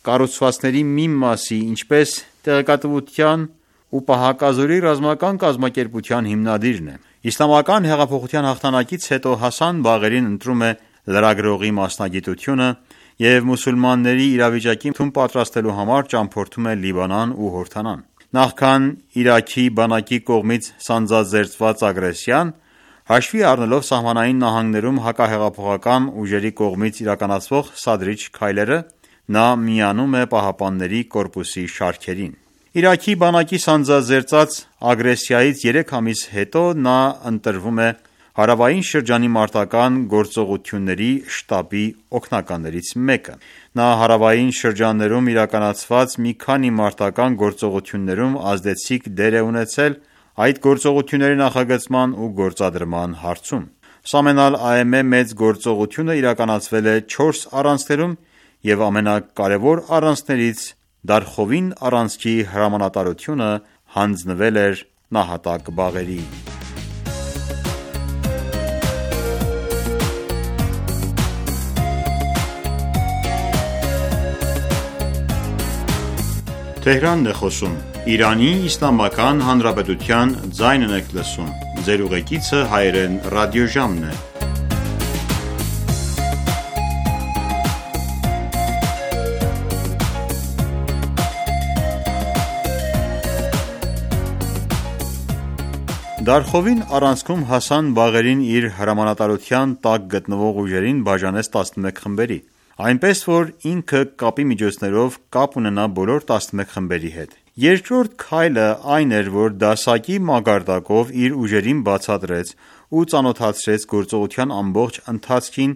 կառուցվածքների մի մասի, ինչպես տեղեկատվության ու պահակազորի ռազմական կազմակերպության հիմնադիրն է։ Իսլամական հեղափոխության հաղթանակից հետո Հասան Բաղերին ընտրում է լրագրողի մասնագիտությունը և մուսուլմանների իրավիճակի թուն պատրաստելու համար ճամփորդում է Լիբանան ու Հորդանան։ Նախքան Իրաքի բանակի կողմից սանձազերծված ագրեսիան, հաշվի առնելով սահմանային նահանգներում հակահեղափոխական ուժերի կողմից իրականացվող սադրիչ քայլերը, նա միանում է ԻՀՊԿ-ի շարքերին։ Իրաքի բանակի սանձազերծած ագրեսիայից 3 ամիս հետո նա ընտրվում է հարավային շրջանի մարտական գործողությունների շտաբի օգնականներից մեկը։ Նա հարավային շրջաններում իրականացված մի քանի մարտական գործողություններում ազդեցիկ դեր է ունեցել այդ գործողությունների նախագծման ու գործադրման հարցում։ Սամեն Ալ-Աեմե մեծ գործողությունը իրականացվել է 4 առանցքներում և ամենակարևոր առանցքներից Դարխովին առանցքի հրամանատարությունը հանձնվել էր նահատակ Բաղերիին։ Դարխովին առանցքում Հասան Բաղերին իր հրամանատարության տակ գտնվող ուժերին բաժանեց 11 խմբերի, այնպես որ ինքը կապի միջոցներով կապ ունենա բոլոր 11 խմբերի հետ։ Երկրորդ քայլը այն էր, որ դասակի մակարդակով իր ուժերին բացատրեց ու ծանոթացրեց գործողության ամբողջ ընթացքին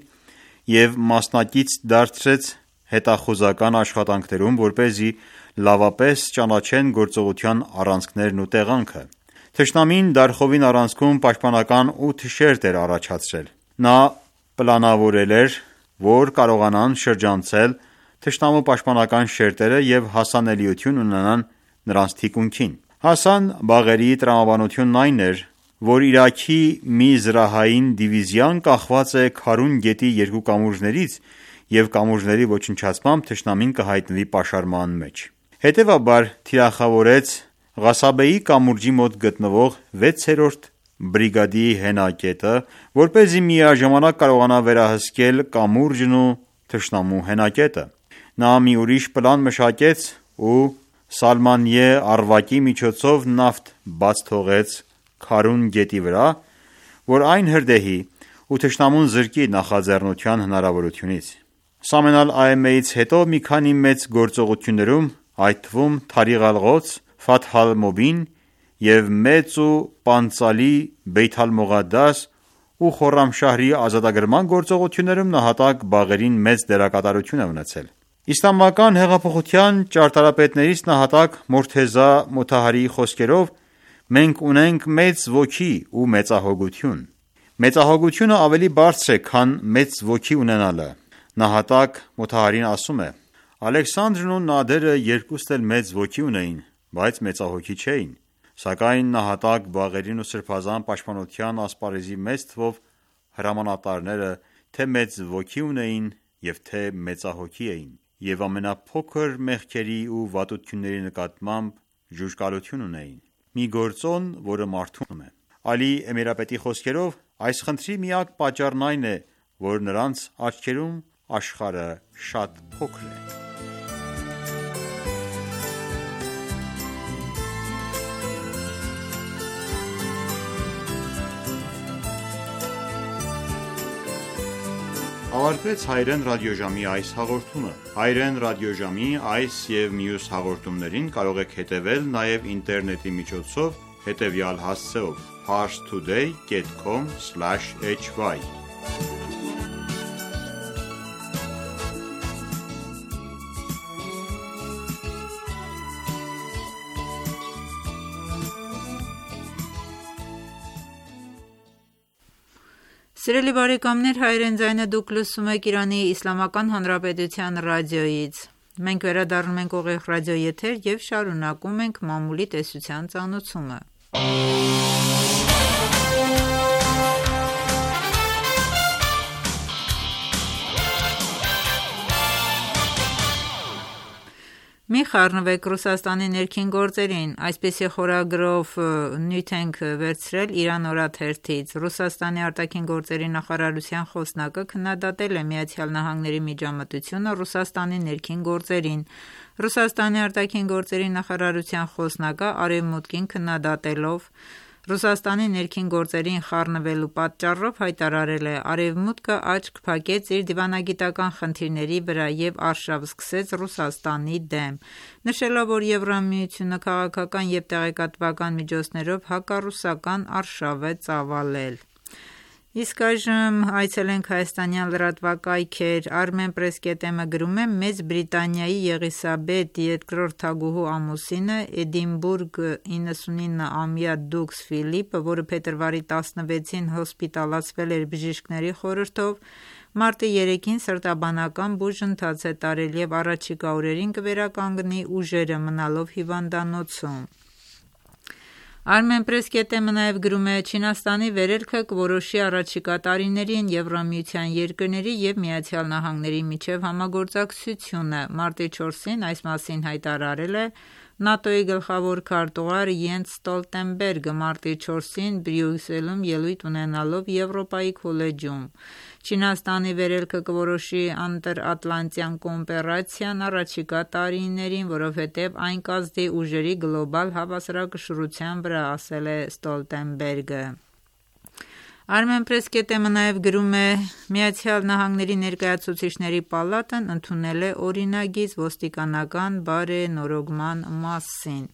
և մասնակից դարձրեց հետախուզական աշխատանքներում, որպեսզի լավապես ճանաչեն գործողության առանցքներն ու տեղանքը։ Թշնամին Դարխովին առանցքում պաշտպանական 8 շերտ էր առաջացրել։ Նա պլանավորել էր, որ կարողանան շրջանցել թշնամու պաշտպանական շերտերը և հասանելիություն ունենան նրանց թիկունքին։ Հասան Բաղերիի տրամաբանությունն այն էր, որ Իրաքի մի զրահային դիվիզիան կախված է Քարուն գետի երկու կամուրջներից և կամուրջների ոչնչացմամբ թշնամին կհայտնվի պաշարման մեջ։ Հետևաբար թիրախավորեց Ղասաբեի կամուրջի մոտ գտնվող 6-րդ բրիգադի հենակետը, որպեսզի միաժամանակ կարողանա վերահսկել կամուրջն ու թշնամու հենակետը։ Նա մի ուրիշ պլան մշակեց ու Սալմանիե առվակի միջոցով նավթ բաց թողեց Քարուն գետի վրա, որ այն հրդեհի ու թշնամուն զրկի նախաձեռնության հնարավորությունից։ Սամեն Ալ-Աեմեից հետո մի քանի մեծ գործողություններում, այդ թվում Թարիղ Ալ-Ղոդս, Ֆաթհ Ալ-Մուբին և Մեծ ու Պանծալի Բեյթ Ալ-Մողադաս ու Խորրամշահրի ազատագրման գործողություններում նահատակ Բաղերին մեծ դերակատարություն է ունեցել։ Իսլամական հեղափոխության ճարտարապետներից նահատակ Մորթեզա Մոթահարիի խոսքերով, մենք ունենք մեծ ոգի ու մեծահոգություն։ Մեծահոգությունը ավելի բարձր է, քան մեծ ոգի ունենալը։ Նահատակ Մոթահարին ասում է. Ալեքսանդրն ու Նադերը երկուստ էլ մեծ ոգի ունեին, բայց մեծահոգի չէին։ Սակայն նահատակ Բաղերին ու Սրբազան պաշտպանության ասպարեզի մեծ թվով հրամանատարները թե մեծ ոգի ունեին և թե մեծահոգի էին, և ամենափոքր մեղքերի ու վատությունների նկատմամբ ժուժկալություն ունեին։ Մի գործոն, որը մարդում է։ Ալի Էմիրապետի խոսքերով, այս խնդրի միակ պատճառն այն է, որ նրանց աչքերում աշխարհը շատ փոքր է։ Ավարտվեց Հայերեն ռադիոժամի այս հաղորդումը։ Հայերեն ռադիոժամի այս և մյուս հաղորդումներին կարող եք հետևել նաև ինտերնետի միջոցով հետևյալ հասցեով՝ parstoday.com/hy Սիրելի բարեկամներ, Հայերեն ձայնը դուք լսում եք Իրանի Իսլամական Հանրապետության ռադիոյից։ Մենք վերադառնում ենք ուղիղ ռադիոեթեր և շարունակում ենք մամուլի տեսության ծանոթումը։ խառնվեք Ռուսաստանի ներքին գործերին, այսպիսի խորագրով նյութ ենք վերցրել Իրան օրաթերթից։ Ռուսաստանի արտաքին գործերի նախարարության խոսնակը քննադատել է ԱՄՆ-ի միջամտությունը Ռուսաստանի ներքին գործերին։ Ռուսաստանի արտաքին գործերի նախարարության խոսնակը Արևմուտքին քննադատելով Ռուսաստանի ներքին գործերին խառնվելու պատճառով հայտարարել է. «Արևմուտքը աչք փակեց իր դիվանագիտական խնդիրների վրա և արշավ սկսեց Ռուսաստանի դեմ», նշելով, որ Եվրամիությունը քաղաքական և տեղեկատվական միջոցներով հակառուսական արշավ է ծավալել։ Իսկ այժմ այցելենք հայաստանյան լրատվակայքեր։ Armenpress.am-ը գրում է. Մեծ Բրիտանիայի Եղիսաբեթ II թագուհու ամուսինը, Էդինբուրգ 99-ամյա դուքս Ֆիլիպը, որը փետրվարի 16-ին հոսպիտալացվել էր բժիշկների խորհրդով, մարտի 3-ին սրտաբանական բուժընթաց է տարել և առաջիկա օրերին կվերականգնի ուժերը մնալով հիվանդանոցում։ Armenpress.am-ը նաև գրում է. Չինաստանի վերելքը կորոշի առաջիկա տարիներին Եվրամիության երկրների և ԱՄՆ-ի միջև համագործակցությունը։ Մարտի 4-ին այս մասին հայտարարել է ՆԱՏՕ-ի գլխավոր քարտուղար Յենս Ստոլտենբերգը մարտի 4-ին Բրյուսելում ելույթ ունենալով Եվրոպայի քոլեջում։ Չինաստանի վերելքը կորոշի անտերատլանտյան կոոպերացիան առաջիկա տարիներին, որովհետև այն կազդի ուժերի գլոբալ հավասարակշռության վրա, ասել է Ստոլտենբերգը։ Armenpress.am-ը նաև գրում է. ԱՄՆ-ի ներկայացուցիչների պալատն ընդունել է օրինագիծ ոստիկանական բարենորոգման մասին։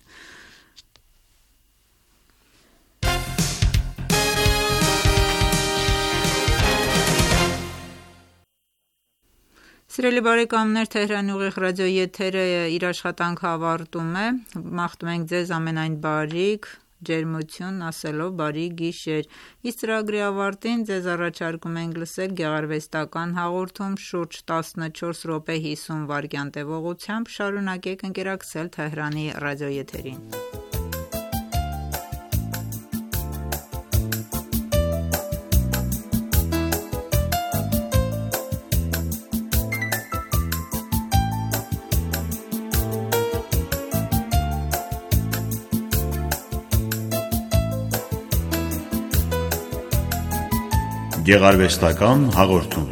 Սիրելի բարեկամներ, Թեհրանի ուղիղ ռադիոյի եթերը իր աշխատանքը ավարտում է։ Մաղթում ենք ձեզ ամենայն բարիք, ջերմություն ասելով բարի գիշեր։ Իսկ ծրագրի ավարտին ձեզ առաջարկում ենք լսել գեղարվեստական հաղորդում շուրջ 14 րոպե 50 վայրկյան տևողությամբ։ Շարունակեք ընկերակցել Թեհրանի ռադիոեթերին։ Գեղարվեստական հաղորդում։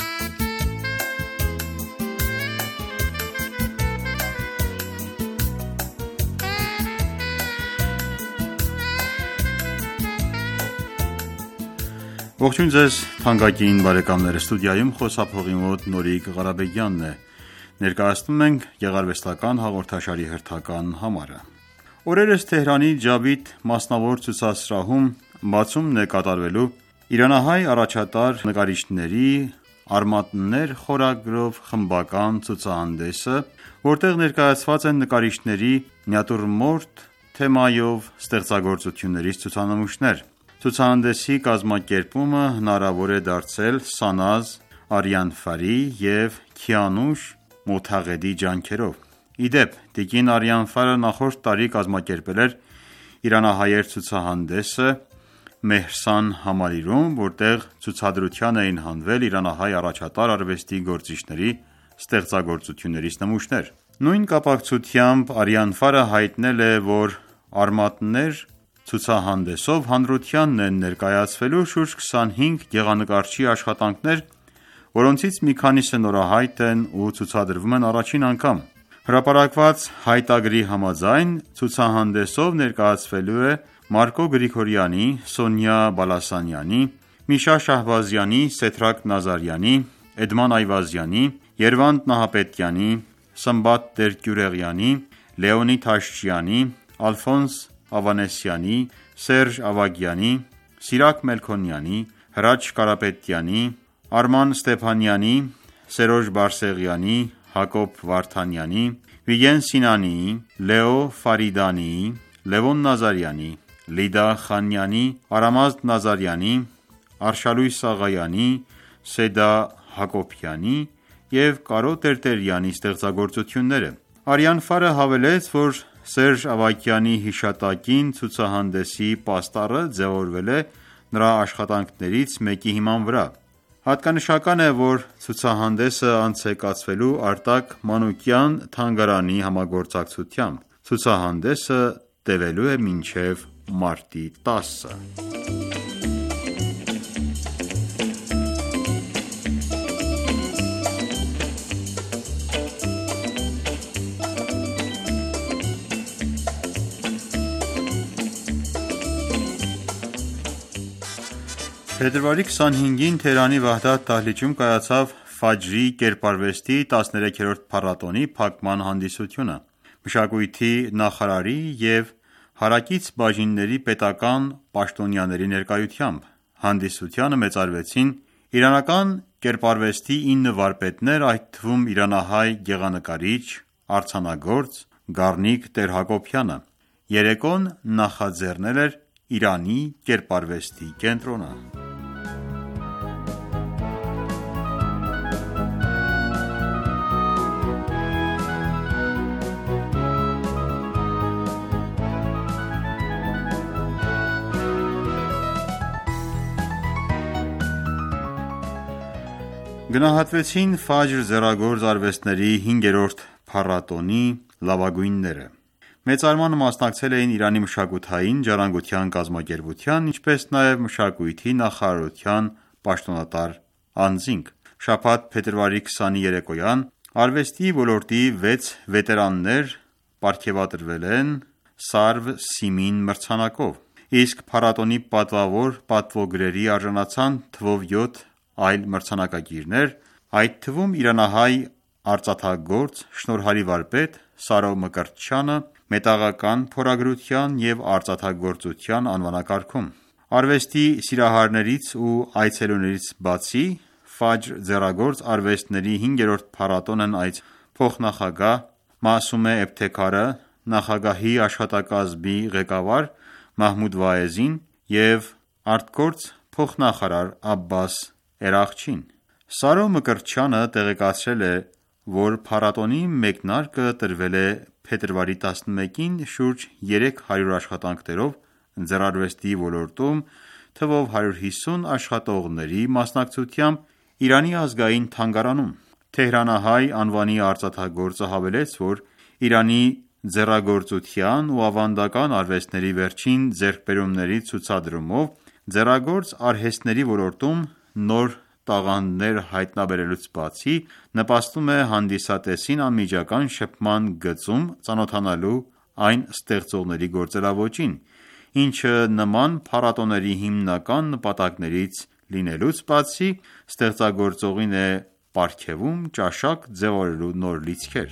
Ողջույն ձեզ թանկագին բարեկամներ, ստուդիայում խոսափողի մոտ Նորիկ Ղարաբեգյանն է։ Ներկայացնում ենք գեղարվեստական հաղորդաշարի հերթական համարը։ Օրերս Թեհրանի Ջավիդ մասնավոր ցուցասրահում բացումն է կատարվելու իրանահայ առաջատար նկարիչների «Արմատներ» խորագրով խմբական ցուցահանդեսը, որտեղ ներկայացված են նկարիչների նյատուրմորտ թեմայով ստեղծագործություններից ցուցանմուշներ։ Ցուցահանդեսի կազմակերպումը հնարավոր է դարձել Սանազ Արյանֆարի և Քիանուշ Մոթաղեդի ջանքերով։ Ի դեպ, տիկին Արյանֆարը նախորդ տարի կազմակերպել էր իրանահայեր ցուցահանդեսը Մեհրսան համալիրում, որտեղ ցուցադրության էին հանվել իրանահայ առաջատար արվեստի գործիչների ստեղծագործություններից նմուշներ։ Նույն կապակցությամբ Արյանֆարը հայտնել է, որ «Արմատներ» ցուցահանդեսով հանրությանն են ներկայացվելու շուրջ 25 գեղանկարչի աշխատանքներ, որոնցից մի քանիսը նորահայտ են ու ցուցադրվում են առաջին անգամ։ Հրապարակված հայտագրի համաձայն ցուցահանդեսով ներկայացվելու է Մարկո Գրիգորյանի, Սոնյա Բալասանյանի, Միշա Շահբազյանի, Սեդրակ Նազարյանի, Էդման Այվազյանի, Երվանդ Նահապետյանի, Սմբատ Տեր-Գյուրեղյանի, Լեոնիդ Աշճյանի, Ալֆոնս Ավանեսյանի, Սերժ Ավագյանի, Սիրակ Մելքոնյանի, Հրաչ Կարապետյանի, Արման Ստեփանյանի, Սերոժ Բարսեղյանի, Հակոբ Վարդանյանի, Վիգեն Սինանիի, Լեո Ֆարիդանիի, Լևոն Նազարյանի, Լիդա Խանյանի, Արամազդ Նազարյանի, Արշալույս Աղայանի, Սեդա Հակոբյանի և Կարո Տերտերյանի ստեղծագործությունները։ Արյանֆարը հավելեց, որ Սերժ Ավագյանի հիշատակին ցուցահանդեսի պաստառը ձևավորվել է նրա աշխատանքներից մեկի հիման վրա։ Հատկանշական է, որ ցուցահանդեսը անց է կացվելու Արտակ Մանուկյան թանգարանի համագործակցությամբ։ Ցուցահանդեսը տևելու է մինչև մարտի 10-ը։ Փետրվարի 25-ին Թեհրանի Վահդատ դահլիճում կայացավ Ֆաջրի կերպարվեստի 13-րդ փառատոնի փակման հանդիսությունը։ Մշակույթի նախարարի և հարակից բաժինների պետական պաշտոնյաների ներկայությամբ հանդիսությանը մեծարվեցին իրանական կերպարվեստի 9 վարպետներ, այդ թվում իրանահայ գեղանկարիչ, արձանագործ Գառնիկ Տեր-Հակոբյանը։ Երեկոն նախաձեռնել էր Իրանի կերպարվեստի կենտրոնը։ Գնահատվեցին Ֆաջր ձեռագործ արվեստների 5-րդ փառատոնի լավագույնները։ Մեծարմանը մասնակցել էին Իրանի մշակութային ժառանգության կազմակերպության, ինչպես նաև մշակույթի նախարարության պաշտոնատար անձինք։ Շաբաթ փետրվարի 20-ի երեկոյան արվեստի ոլորտի 6 վետերաններ պարգևատրվել են Սարվ Սիմին մրցանակով, իսկ փառատոնի պատվավոր պատվոգրերի արժանացան թվով 7 այլ մրցանակակիրներ, այդ թվում իրանահայ արծաթագործ շնորհալի վարպետ Սարո Մկրտչյանը մետաղական փորագրության և արծաթագործության անվանակարգում։ Արվեստի սիրահարներից ու այցելուներից բացի Ֆաջր ձեռագործ արվեստների 5-րդ փառատոնն փոխնախագահ Մասումե Էբթեքարը, նախագահի աշխատակազմի ղեկավար Մահմուդ Վայեզին և արտգործ փոխնախարար Աբբաս Էրաղչին։ Սարո Մկրտչյանը տեղեկացրել է, որ փառատոնի մեկնարկը տրվել է փետրվարի 11-ին շուրջ 300 աշխատանքներով ձեռարվեստի ոլորտում թվով 150 աշխատողների մասնակցությամբ Իրանի ազգային թանգարանում։ Թեհրանահայ անվանի արծաթագործը հավելեց, որ Իրանի ձեռագործության ու ավանդական արվեստների վերջին ձեռքբերումների ցուցադրումով ձեռագործ արհեստների ոլորտում նոր տաղանդներ հայտնաբերելուց բացի, նպաստում է հանդիսատեսին անմիջական շփման գծում ծանոթանալու այն ստեղծողների գործելաոճին, ինչը նման փառատոների հիմնական նպատակներից լինելուց բացի, ստեղծագործողին է պարգևում ճաշակ ձևավորելու նոր լիցքեր։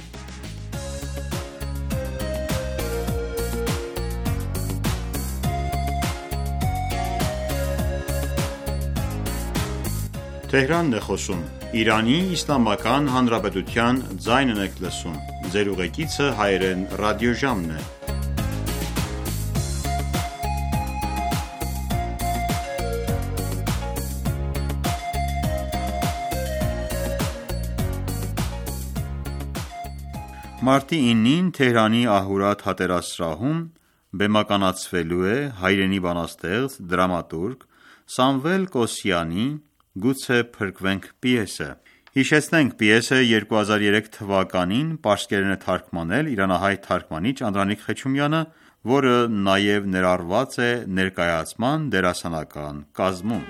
Մարտի 9-ին Թեհրանի Ահուրատ հատերասրահում բեմականացվելու է հայրենի բանաստեղծ, դրամատուրգ Սամվել Կոսյանի «Գուցե փրկվենք» պիեսը։ Հիշեցնենք, պիեսը 2003 թվականին պարսկերեն է թարգմանել իրանահայ թարգմանիչ Անդրանիկ Խեչումյանը, որը նաև ներառված է ներկայացման դերասանական կազմում։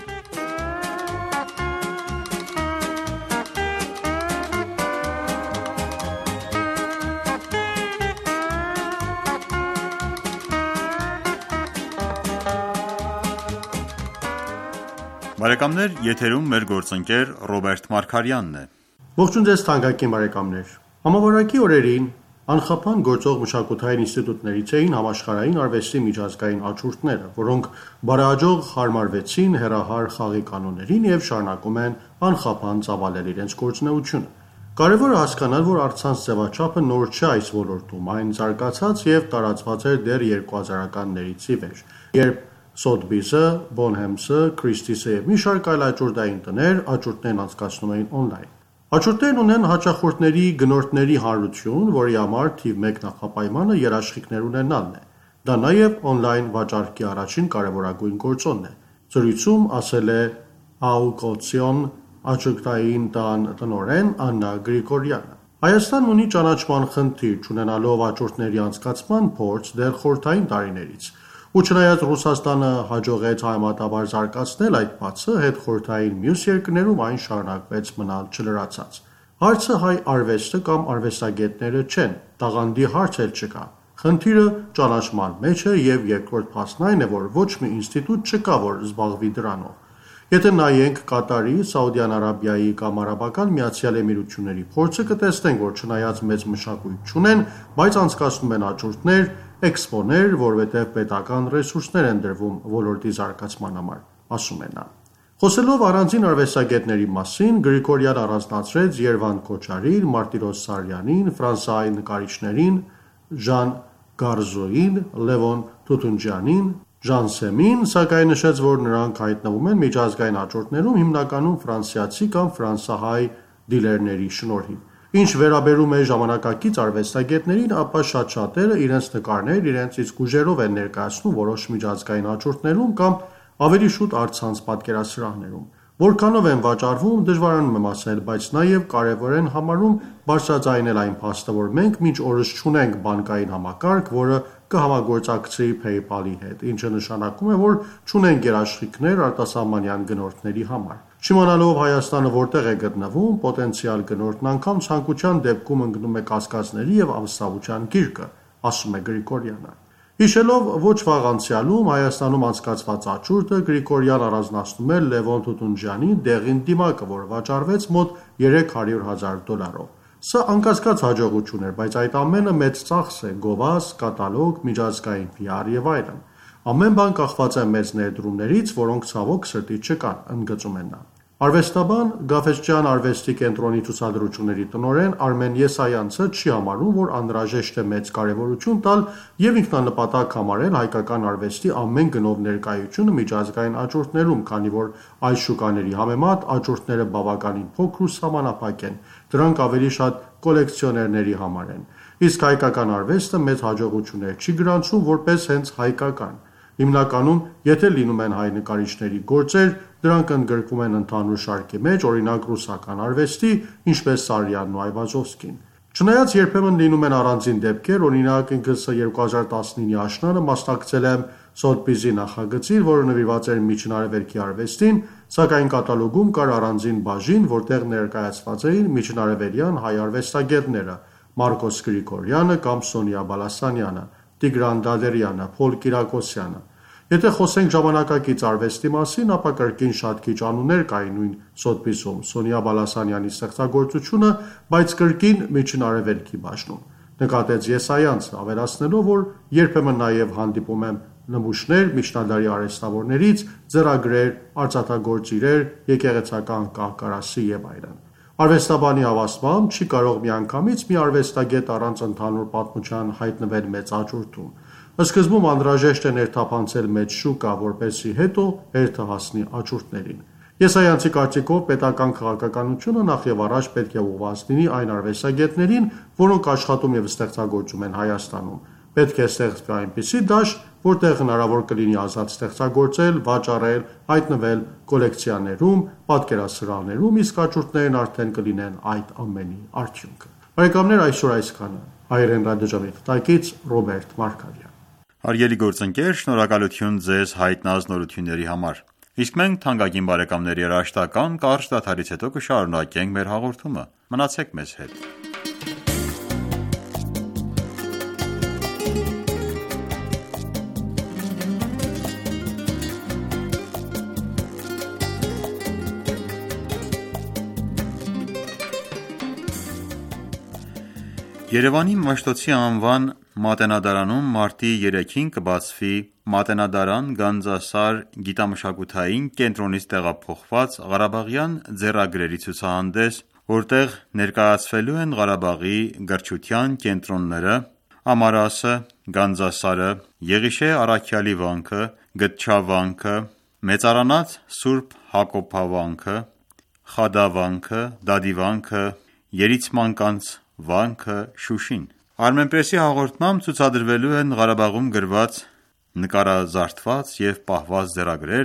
Բարեկամներ, եթերում մեր գործընկեր Ռոբերտ Մարգարյանն է։ Ողջույն ձեզ թանկագին բարեկամներ։ Համավարակի օրերին անխափան գործող մշակութային ինստիտուտներից էին համաշխարհային արվեստի միջազգային աչուրդները, որոնք բարեհաջող հարմարվեցին հեռահար խաղի կանոններին և շարունակում են անխափան ծավալել իրենց գործունեությունը։ Կարևոր է հասկանալ, որ առցանց ձևաչափը նոր չէ այս ոլորտում, այն զարգացած և տարածված էր դեռ 2000-ականներից ի վեր, երբ Սոթբիսը, Բոնհեմսը, Քրիստիսը և մի շարք այլ աչուրդային տներ աչուրդներն անցկացնում էին օնլայն։ Աչուրդներն ունեն հաճախորդների գնորդների հանրություն, որի համար թիվ 1 նախապայմանը երաշխիքներ ունենալն է։ Դա նաև օնլայն վաճառքի առաջին կարևորագույն գործոնն է։ Զրույցում ասել է Աուկոցիոն աճկտային տան տնօրեն Աննա Գրիգորյանը։ Հայաստանն ունի ճանաչման խնդիր, չունենալով աճուրդների անցկացման փորձ դեռ խորհրդային տարիներից։ Ու չնայած Ռուսաստանը հաջողեց համեմատաբար զարգացնել այդ փացը, հետխորհրդային մյուս երկրներում այն շարունակվեց մնալ չլրացած։ Հարցը հայ արվեստը կամ արվեստագետները չեն, տաղանդի հարց էլ չկա։ Խնդիրը ճանաչման մեջ է եւ երկրորդ փաստն այն է, որ ոչ մի ինստիտուտ չկա, որ զբաղվի դրանով։ Եթե նայենք Կատարի, Սաուդյան Արաբիայի կամ Արաբական Միացյալ Էմիրությունների փորձը, կտեսնենք, որ չնայած մեծ մշակույթ չունեն, բայց անցկացնում են աճուրդներ, էքսպոներ, որովհետև պետական ռեսուրսներ են դրվում ոլորտի զարգացման համար, ասում է նա։ Խոսելով առանձին արվեստագետների մասին, Գրիգորյան առանձնացրեց Երվանդ Քոչարին, Մարտիրոս Սարյանին, ֆրանսիայի նկարիչներին, Ժան Գարզոին, Լևոն Թութունջյանին, Ժան Սեմին, սակայն նշեց, որ նրանք հայտնվում են միջազգային աճուրդներում հիմնականում ֆրանսիացի կամ ֆրանսահայ դիլերների շնորհիվ։ Ինչ վերաբերում է ժամանակակից արվեստագետներին, ապա շատ շատերը իրենց նկարներ իրենց իսկ ուժերով են ներկայացնում որոշ միջազգային աճուրդներում կամ ավելի շուտ առցանց պատկերասրահներում։ Որքանով են վաճառվում, դժվարանում եմ ասել, բայց նաև կարևոր են համարում բարձրաձայնել այն փաստը, որ մենք մինչ օրս չունենք բանկային համակարգ, որը կհամագործակցի PayPal-ի հետ, ինչը նշանակում է, որ չունենք երաշխիքներ արտասահմանյան գնորդների համար։ Չիմանալով Հայաստանը որտեղ է գտնվում, պոտենցիալ գնորդն անգամ ցանկության դեպքում ընկնում է կասկածների եւ անվստահության գիրկը, ասում է Գրիգորյանը։ Հիշելով ոչ վաղ անցյալում Հայաստանում անցկացված աճուրդը, Գրիգորյան առանձնացնում է Լևոն Թութունջյանի դեղին դիմակը, որ վաճառվեց մոտ $300,000։ Սա անկասկած հաջողություն էր, բայց այդ ամենը մեծ ծախս է՝ գովազ, կատալոգ, միջազգային PR եւ այլն։ Ամեն բան կախված է մեծ ներդրումներից, որոնք ցավոք սրտի չկան, ընդգծում է նա։ Արվեստաբան Գաֆէսճեան արվեստի կենտրոնի ցուցադրությունների տնօրեն Արմեն Եսայանցը չի համարում, որ անհրաժեշտ է մեծ կարևորություն տալ եւ ինքնանպատակ համարել հայկական արվեստի ամեն գնով ներկայությունը միջազգային աճուրդներում, քանի որ այս շուկաների համեմատ աճուրդները բավականին փոքր ու սահմանափակ են, դրանք ավելի շատ կոլեկցիոներների համար են։ Իսկ հայկական արվեստը մեծ հաջողություններ չի գրանցում որպես հենց հայկական։ Հիմնականում, եթե լինում են հայ նկարիչների գործեր, դրանք ընդգրկում են ընդհանուր շարքի մեջ, օրինակ ռուսական արվեստի, ինչպես Սարյանն ու Այվազովսկին։ Չնայած երբեմն լինում են առանձին դեպքեր, օրինակ ինքս 2019-ի աշնանը մասնակցել եմ Սոթբիզի նախագծին, որը նվիրված էր միջինարևելքի արվեստին, սակայն կատալոգում կար առանձին բաժին, որտեղ ներկայացված էին միջինարևելյան հայ արվեստագետները՝ Մարկոս Գրիգորյանը կամ Սոնյա Բալասանյանը, Տիգրան Դադերյանը, Փոլ Կիրակոսյանը։ Եթե խոսենք ժամանակակից արվեստի մասին, ապա կրկին շատ քիչ անուններ կային նույն Սոթբիզում, Սոնյա Բալասանյանի ստեղծագործությունը, բայց կրկին միջին արևելքի բաժնում, նկատեց Եսայանցը, ավելացնելով, որ երբեմն նաև հանդիպում եմ նմուշներ միջնադարի արհեստավորներից, ձեռագրեր, արծաթագործ իրեր, եկեղեցական կահ-կարասի եւ այլն։ Արվեստաբանի հավաստմամբ չի կարող միանգամից մի արվեստագետ առանց ընդհանուր պատմության հայտնվել մեծ աճուրդում։ Սկզբում անհրաժեշտ է ներթափանցել մեծ շուկա, որպեսզի հետո հերթը հասնի աճուրդներին։ Եսայանցի կարծիքով պետական քաղաքականությունը նախ եւ առաջ պետք է ուղղված լինի այն արվեստագետներին, որոնք աշխատում եւ ստեղծագործում են Հայաստանում։ Պետք է ստեղծվի այնպիսի դաշտ, որտեղ հնարավոր կլինի ազատ ստեղծագործել, վաճառել, հայտնվել կոլեկցիաներում, պատկերասրահներում, իսկ աճուրդներն արդեն կլինեն այդ ամենի արդյունքը։ Բարեկամներ, այսօր այսքանը։ Հայերեն ռադիոժամի թղթակից Ռոբերտ Մարգարյան։ Հարգելի գործընկեր, շնորհակալություն ձեզ հայտնած նորությունների համար։ Իսկ մենք թանկագին բարեկամների երաժշտական կարճ դադարից հետո կշարունակենք մեր հաղորդումը։ Մնացեք մեզ հետ։ Երևանի Մաշտոցի անվան Մատենադարանում մարտի 3-ին կբացվի Մատենադարան Գանձասար գիտամշակութային կենտրոնից տեղափոխված Ղարաբաղյան ձեռագրերի ցուցահանդես, որտեղ ներկայացվելու են Ղարաբաղի գրչության կենտրոնները՝ Ամարասը, Գանձասարը, Եղիշե Առաքյալի վանքը, Գտչավանքը, Մեծարանաց Սուրբ Հակոբավանքը, Խադավանքը, Դադիվանքը, Երիցմանկանց վանքը, Շուշին։ Armenpress-ի հաղորդմամբ ցուցադրվելու են Ղարաբաղում գրված, նկարազարդված և պահված ձեռագրեր,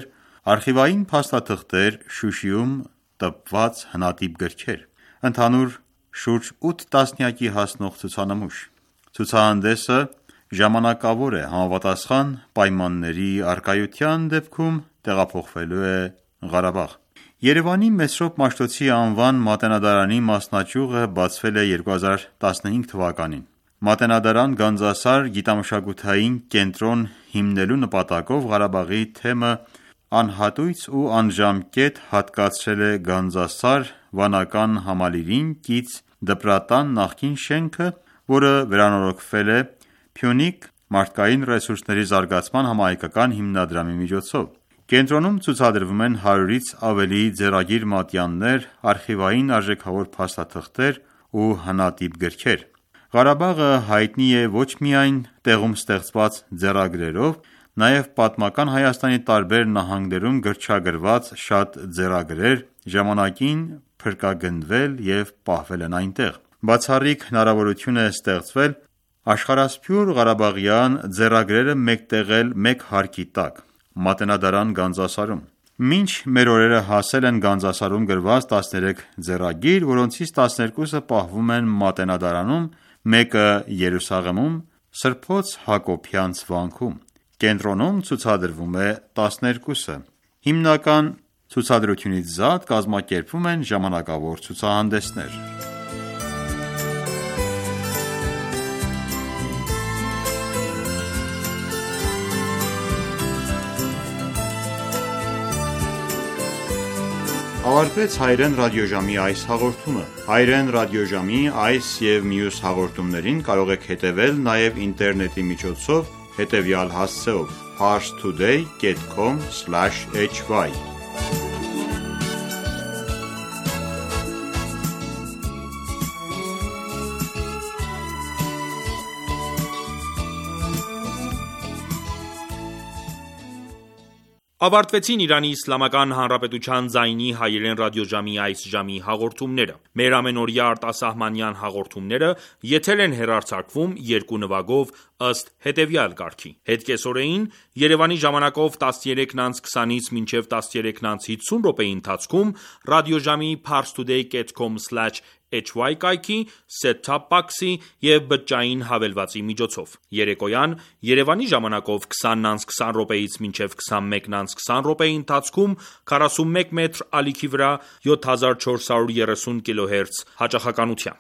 արխիվային փաստաթղթեր, Շուշիում տպված հնատիպ գրքեր, ընդհանուր շուրջ 8 տասնյակի հասնող ցուցանմուշ։ Ցուցահանդեսը ժամանակավոր է համապատասխան պայմանների առկայության դեպքում տեղափոխվելու է Ղարաբաղ։ Երևանի Մեսրոպ Մաշտոցի անվան մատենադարանի մասնաճյուղը բացվել է 2015 թվականին։ Մատենադարան Գանձասար գիտամշակութային կենտրոն հիմնելու նպատակով Ղարաբաղի թեմը անհատույց ու անժամկետ հատկացրել է Գանձասար վանական համալիրին կից դպրատան նախկին շենքը, որը վերանորոգվել է Փյունիկ մարդկային ռեսուրսների զարգացման համահայկական հիմնադրամի միջոցով։ Կենտրոնում ցուցադրվում են 100-ից ավելի ձեռագիր մատյաններ, արխիվային արժեքավոր փաստաթղթեր ու հնատիպ գրքեր։ Ղարաբաղը հայտնի է ոչ միայն տեղում ստեղծված ձեռագրերով, նաև պատմական Հայաստանի տարբեր նահանգներում գրչագրված շատ ձեռագրեր ժամանակին փրկագնդվել և պահվել են այնտեղ։ Բացառիկ հնարավորություն է ստեղծվել աշխարհասփյուր ղարաբաղյան ձեռագրերը մեկտեղել մեկ հարկի տակ՝ Մատենադարան Գանձասարում։ Մինչ մեր օրերը հասել են Գանձասարում գրված 13 ձեռագիր, որոնցից 12-ը պահվում են Մատենադարանում, մեկը Երուսաղեմում Սրբոց Հակոբյանց վանքում։ Կենտրոնում ցուցադրվում է 12-ը։ Հիմնական ցուցադրությունից զատ կազմակերպվում են ժամանակավոր ցուցահանդեսներ։ Ավարտվեց Հայերեն ռադիոժամի այս հաղորդումը։ Հայերեն ռադիոժամի այս և մյուս հաղորդումներին կարող եք հետևել նաև ինտերնետի միջոցով հետևյալ հասցեով՝ parstoday.com/hy Ավարտվեցին Իրանի Իսլամական Հանրապետության ձայնի հայերեն ռադիոժամի այս ժամի հաղորդումները։ Մեր ամենօրյա արտասահմանյան հաղորդումները եթեր են հեռարձակվում երկու նվագով ըստ հետևյալ կարգի։ Հետկեսօրեին Երևանի ժամանակով 13:20-ից մինչև 13:50 րոպեի ընթացքում ռադիոժամի parstoday.com/hy կայքի, set-top box-ի և բջջային հավելվածի միջոցով։ Երեկոյան Երևանի ժամանակով 20:20 րոպեից մինչև 21:20 րոպեի ընթացքում 41 մետր ալիքի վրա 7430 կՀz հաճախականությամբ։